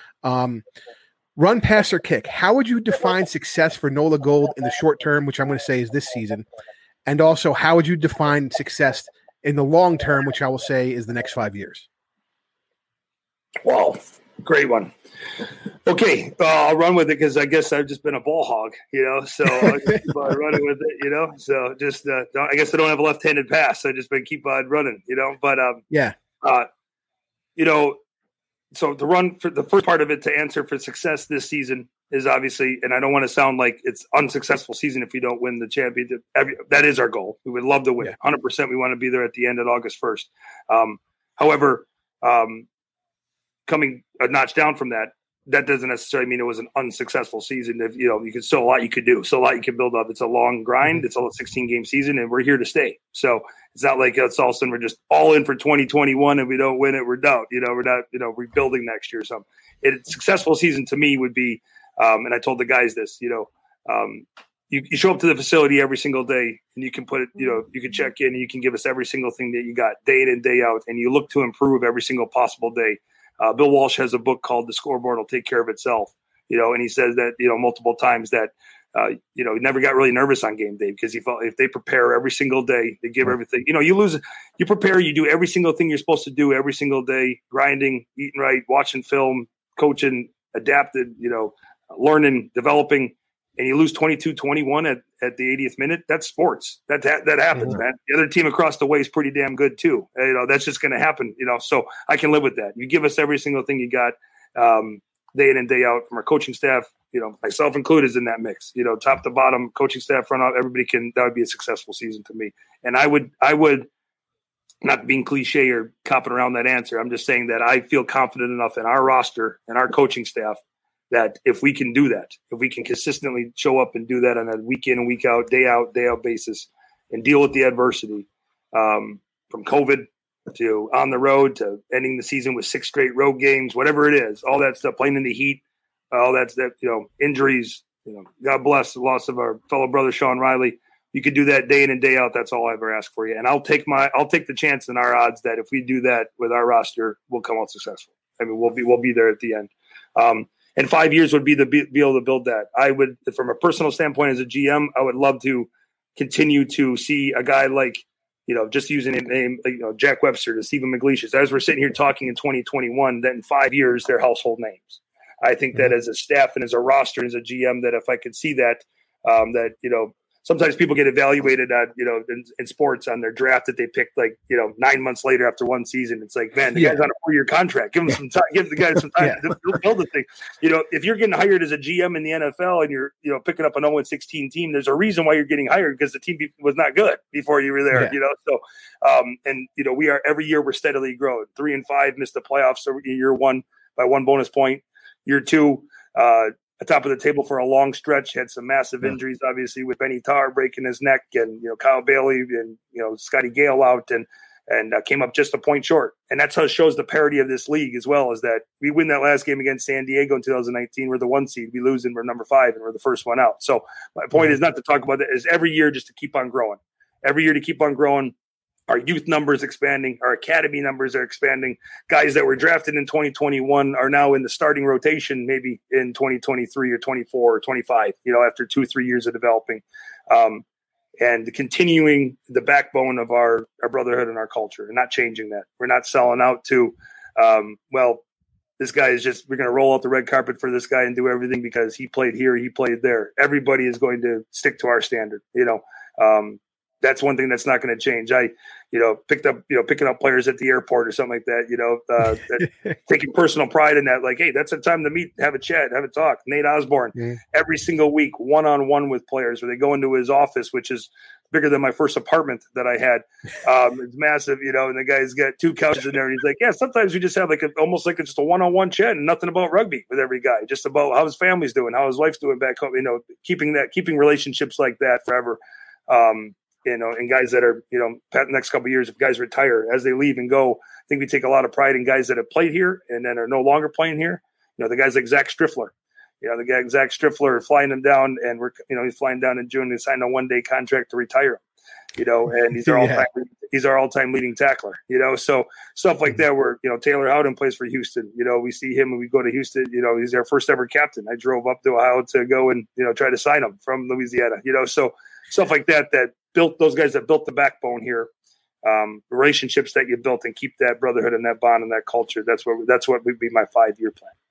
Um, run, pass, or kick. How would you define success for NOLA Gold in the short term, which I'm going to say is this season? And also, how would you define success in the long term, which I will say is the next five years? Wow, great one. Okay, uh, I'll run with it because I guess I've just been a ball hog, you know, so I just keep on running with it, you know, so just, uh, I guess I don't have a left-handed pass. I just been keep on running, you know, but, um, yeah, uh, you know, so the run for the first part of it to answer for success this season is obviously, and I don't want to sound like it's unsuccessful season if we don't win the championship. That is our goal. We would love to win. Yeah. one hundred percent we want to be there at the end of August first. Um, however, um, coming a notch down from that, that doesn't necessarily mean it was an unsuccessful season. If you know, you could still a lot you could do, so a lot you can build up. It's a long grind. It's a sixteen game season, and we're here to stay. So it's not like it's all of a sudden we're just all in for twenty twenty-one, and we don't win it, we're done. You know, we're not you know rebuilding next year or something. It, a successful season to me would be Um, and I told the guys this, you know, um, you, you show up to the facility every single day and you can put it, you know, you can check in and you can give us every single thing that you got day in and day out. And you look to improve every single possible day. Uh, Bill Walsh has a book called The Scoreboard Will Take Care of Itself, you know, and he says that, you know, multiple times that, uh, you know, he never got really nervous on game day because he felt if they prepare every single day, they give everything, you know, you lose, you prepare, you do every single thing you're supposed to do every single day, grinding, eating right, watching film, coaching, adapted, you know, learning, developing, and you lose twenty-two twenty-one at, at the eightieth minute. That's sports. That that, that happens, mm-hmm. man. The other team across the way is pretty damn good too. And, you know, that's just going to happen, you know, so I can live with that. You give us every single thing you got, um, day in and day out from our coaching staff, you know, myself included is in that mix, you know, top to bottom, coaching staff, front out, everybody can, that would be a successful season to me. And I would, I would not being cliche or copping around that answer. I'm just saying that I feel confident enough in our roster and our coaching staff that if we can do that, if we can consistently show up and do that on a week in and week out, day out, day out basis and deal with the adversity, um, from COVID to on the road to ending the season with six straight road games, whatever it is, all that stuff, playing in the heat, all that's that, you know, injuries, you know, God bless the loss of our fellow brother, Sean Riley. You could do that day in and day out. That's all I ever ask for you. And I'll take my, I'll take the chance in our odds that if we do that with our roster, we'll come out successful. I mean, we'll be, we'll be there at the end. Um, and five years would be the, be, be able to build that. I would, from a personal standpoint as a G M, I would love to continue to see a guy like, you know, just using a name, you know, Jack Webster to Stephen McLeish. As we're sitting here talking in twenty twenty-one, that in five years, they're household names. I think that as a staff and as a roster and as a G M, that if I could see that, um, that, you know, sometimes people get evaluated at, you know, in, in sports on their draft that they picked like, you know, nine months later after one season. It's like, man, the yeah. guy's on a four year contract. Give him some time, give the guy some time yeah. to build the thing. You know, if you're getting hired as a G M in the N F L and you're, you know, picking up an oh and sixteen team, there's a reason why you're getting hired because the team was not good before you were there, yeah. you know? So, um, and, you know, we are every year we're steadily growing. Three and five, missed the playoffs year one by one bonus point. Year two, uh, at top of the table for a long stretch, had some massive yeah. injuries, obviously, with Benny Tarr breaking his neck and, you know, Kyle Bailey and, you know, Scotty Gale out and, and uh, came up just a point short. And that's how it shows the parity of this league as well, is that we win that last game against San Diego in two thousand nineteen. We're the one seed. We lose and we're number five and we're the first one out. So my point mm-hmm. is not to talk about that, is every year just to keep on growing. Every year to keep on growing. Our youth numbers expanding. Our academy numbers are expanding. Guys that were drafted in twenty twenty-one are now in the starting rotation, maybe in twenty twenty-three or twenty-four or twenty-five, you know, after two, three years of developing. Um, and continuing the backbone of our, our brotherhood and our culture and not changing that. We're not selling out to, um, well, this guy is just, we're going to roll out the red carpet for this guy and do everything because he played here, he played there. Everybody is going to stick to our standard, you know. Um, That's one thing that's not going to change. I, you know, picked up, you know, picking up players at the airport or something like that, you know, uh, that, taking personal pride in that. Like, hey, that's a time to meet, have a chat, have a talk. Nate Osborne, mm-hmm. every single week, one-on-one with players where they go into his office, which is bigger than my first apartment that I had. Um, it's massive, you know, and the guy's got two couches in there. And he's like, yeah, sometimes we just have like a, almost like a, just a one-on-one chat and nothing about rugby with every guy, just about how his family's doing, how his wife's doing back home, you know, keeping that, keeping relationships like that forever. Um, You know, and guys that are, you know, the next couple of years, if guys retire, as they leave and go, I think we take a lot of pride in guys that have played here and then are no longer playing here. You know, the guys like Zach Striffler, you know, the guy Zach Striffler flying him down, and we're, you know, he's flying down in June and signed a one day contract to retire him. You know, and he's our all time, yeah. he's our all time leading tackler. You know, so stuff like that. Where, you know, Taylor Howden plays for Houston. You know, we see him and we go to Houston. You know, he's our first ever captain. I drove up to Ohio to go and, you know, try to sign him from Louisiana. You know, so stuff like that that. Built those guys that built the backbone here, um, relationships that you built, and keep that brotherhood and that bond and that culture. That's what that's what would be my five year plan.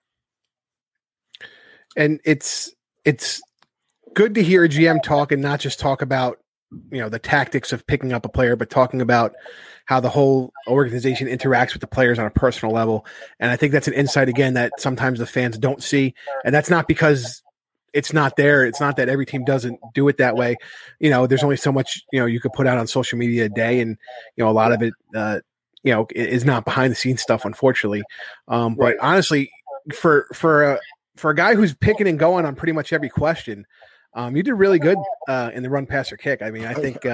And it's it's good to hear a G M talk and not just talk about, you know, the tactics of picking up a player, but talking about how the whole organization interacts with the players on a personal level. And I think that's an insight again that sometimes the fans don't see, and that's not because it's not there. It's not that every team doesn't do it that way. You know, there's only so much, you know, you could put out on social media a day, and, you know, a lot of it, uh, you know, is not behind the scenes stuff, unfortunately. Um, but honestly, for, for a, for a guy who's picking and going on pretty much every question, um, you did really good uh, in the run, pass, or kick. I mean, I think, uh,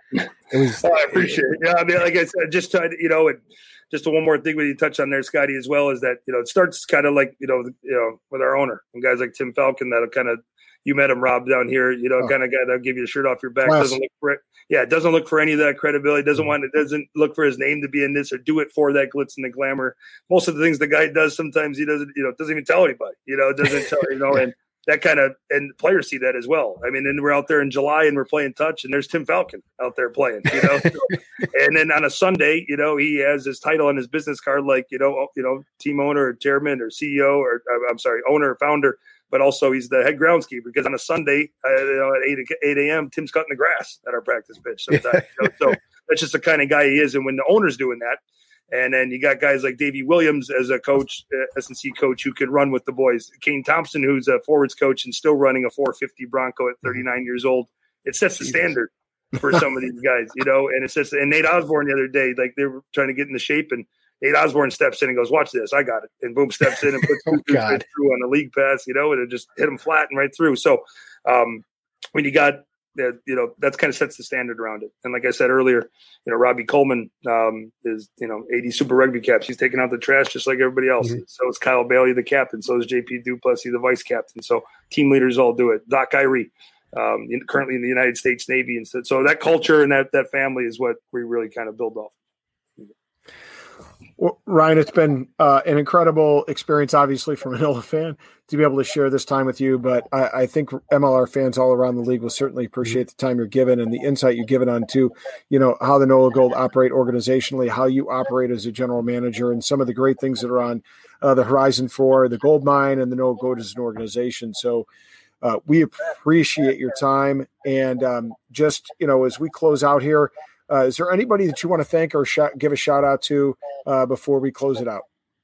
it was. Oh, I appreciate it. Yeah, I mean, like I said, just to, you know, and just one more thing we you touched on there, Scotty, as well, is that, you know, it starts kind of like, you know, you know, with our owner and guys like Tim Falcon that'll kind of, you met him, Rob, down here, you know, oh. kind of guy that'll give you a shirt off your back. Yes. Doesn't look for it. Yeah, it doesn't look for any of that credibility. Doesn't want it. Doesn't look for his name to be in this or do it for that glitz and the glamour. Most of the things the guy does, sometimes he doesn't, you know, doesn't even tell anybody, you know, doesn't tell, you know, and that kind of, and players see that as well. I mean, and we're out there in July and we're playing touch and there's Tim Falcon out there playing, you know, so, and then on a Sunday, you know, he has his title on his business card, like, you know, you know, team owner or chairman or C E O or I'm sorry, owner or founder, but also he's the head groundskeeper because on a Sunday, uh, you know, at eight a.m., Tim's cutting the grass at our practice pitch sometimes. You know? So that's just the kind of guy he is. And when the owner's doing that, and then you got guys like Davey Williams as a coach, uh, S and C coach, who can run with the boys. Kane Thompson, who's a forwards coach and still running a four fifty Bronco at thirty-nine years old. It sets the standard for some of these guys, you know. And it says, and Nate Osborne the other day, like they were trying to get into shape, and Nate Osborne steps in and goes, "Watch this, I got it," and boom, steps in and puts oh, two right through on the league pass, you know, and it just hit him flat and right through. So um, when you got that, you know, that's kind of sets the standard around it. And like I said earlier, you know, Robbie Coleman um, is, you know, eighty Super Rugby caps. He's taking out the trash just like everybody else. Mm-hmm. So is Kyle Bailey, the captain. So is J P Duplessis, the vice captain. So team leaders all do it. Doc Irie, um, in, currently in the United States Navy. And so, so that culture and that that family is what we really kind of build off. Well, Ryan, it's been uh, an incredible experience, obviously, from an Manila fan to be able to share this time with you. But I, I think M L R fans all around the league will certainly appreciate the time you're given and the insight you've given on to, you know, how the NOLA Gold operate organizationally, how you operate as a general manager, and some of the great things that are on uh, the horizon for the gold mine and the NOLA Gold as an organization. So uh, we appreciate your time. And um, just, you know, as we close out here, Uh, is there anybody that you want to thank or sh- give a shout out to uh, before we close it out?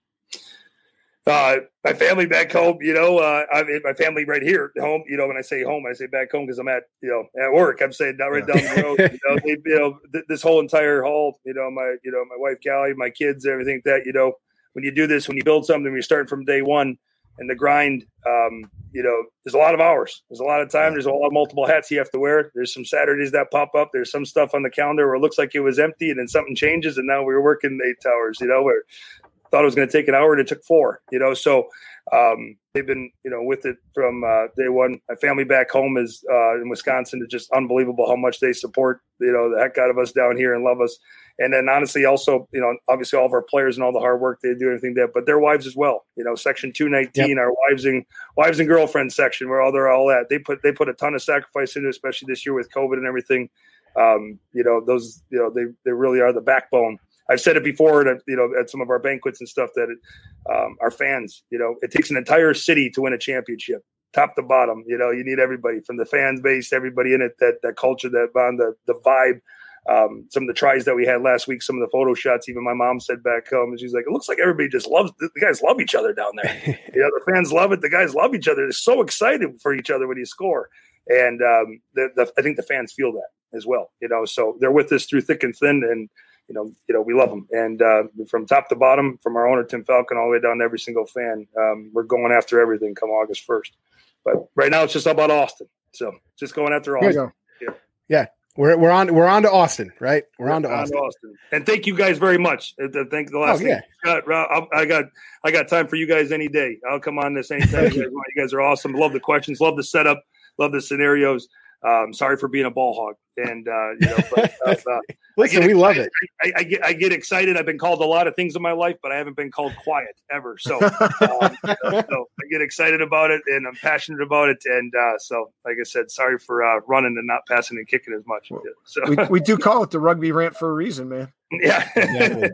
Uh, my family back home, you know, uh, I mean, my family right here at home, you know, when I say home, I say back home because I'm at, you know, at work. I'm saying not right yeah. down the road, you know, they, you know th- this whole entire hall, you know, my, you know, my wife, Callie, my kids, everything that, you know, when you do this, when you build something, when you start from day one and the grind, um, you know, there's a lot of hours. There's a lot of time. There's a lot of multiple hats you have to wear. There's some Saturdays that pop up. There's some stuff on the calendar where it looks like it was empty and then something changes and now we're working eight hours, you know, where thought it was going to take an hour and it took four, you know, so um, they've been, you know, with it from uh, day one. My family back home is uh, in Wisconsin. It's just unbelievable how much they support, you know, the heck out of us down here and love us. And then honestly, also, you know, obviously all of our players and all the hard work they do, everything that, but their wives as well, you know, section two nineteen, yep. our wives and wives and girlfriends section where all they're all at, they put, they put a ton of sacrifice into, especially this year with COVID and everything. Um, you know, those, you know, they, they really are the backbone. I've said it before that, you know, at some of our banquets and stuff that it, um, our fans, you know, it takes an entire city to win a championship, top to bottom. You know, you need everybody from the fan base, everybody in it, that, that culture, that bond, the, the vibe. Um, some of the tries that we had last week, some of the photo shots, even my mom said back home, and she's like, it looks like everybody just loves, the guys love each other down there. You know, the fans love it. The guys love each other. They're so excited for each other when you score. And um, the, the, I think the fans feel that as well, you know, so they're with us through thick and thin, and, you know, you know, we love them. And uh, from top to bottom, from our owner, Tim Falcon, all the way down to every single fan, um, we're going after everything come August first. But right now it's just about Austin. So just going after Austin. Yeah. yeah. We're we're on we're on to Austin, right? We're, we're on to Austin. Austin. And thank you guys very much. Thank the last oh, yeah. thing. Got, I got I got time for you guys any day. I'll come on this anytime. you, guys, you guys are awesome. Love the questions. Love the setup. Love the scenarios. Um, sorry for being a ball hog. And uh, you know, but, uh, uh, listen, we love it. I, I get I get excited. I've been called a lot of things in my life, but I haven't been called quiet ever. So, um, so I get excited about it, and I'm passionate about it. And uh, so, like I said, sorry for uh, running and not passing and kicking as much. So we, we do call it the rugby rant for a reason, man. Yeah. Exactly.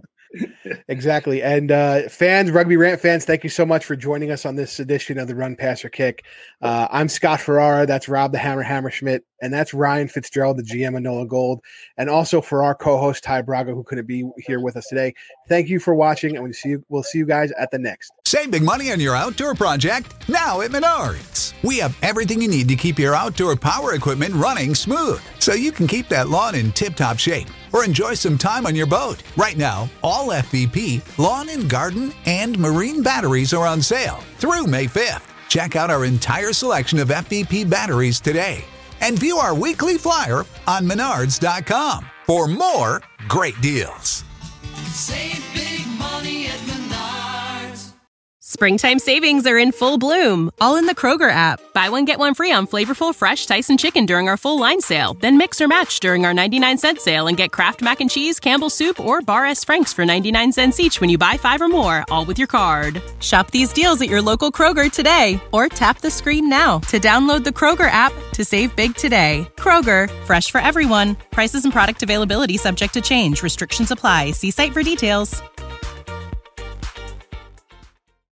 Exactly. And uh, fans, Rugby Rant fans, thank you so much for joining us on this edition of the Run, Pass, or Kick. Uh, I'm Scott Ferrara. That's Rob the Hammer Hammerschmidt. And that's Ryan Fitzgerald, the G M of NOLA Gold. And also for our co-host, Ty Braga, who couldn't be here with us today. Thank you for watching, and we'll see you, we'll see you guys at the next. Save big money on your outdoor project now at Menards. We have everything you need to keep your outdoor power equipment running smooth, so you can keep that lawn in tip-top shape or enjoy some time on your boat. Right now, all F V P, lawn and garden, and marine batteries are on sale through May fifth. Check out our entire selection of F V P batteries today and view our weekly flyer on menards dot com for more great deals. Save big money at Menards. Springtime savings are in full bloom, all in the Kroger app. Buy one, get one free on flavorful, fresh Tyson chicken during our full line sale. Then mix or match during our ninety-nine cent sale and get Kraft Mac and Cheese, Campbell's Soup, or Bar S. Frank's for ninety-nine cents each when you buy five or more, all with your card. Shop these deals at your local Kroger today, or tap the screen now to download the Kroger app to save big today. Kroger, fresh for everyone. Prices and product availability subject to change. Restrictions apply. See site for details.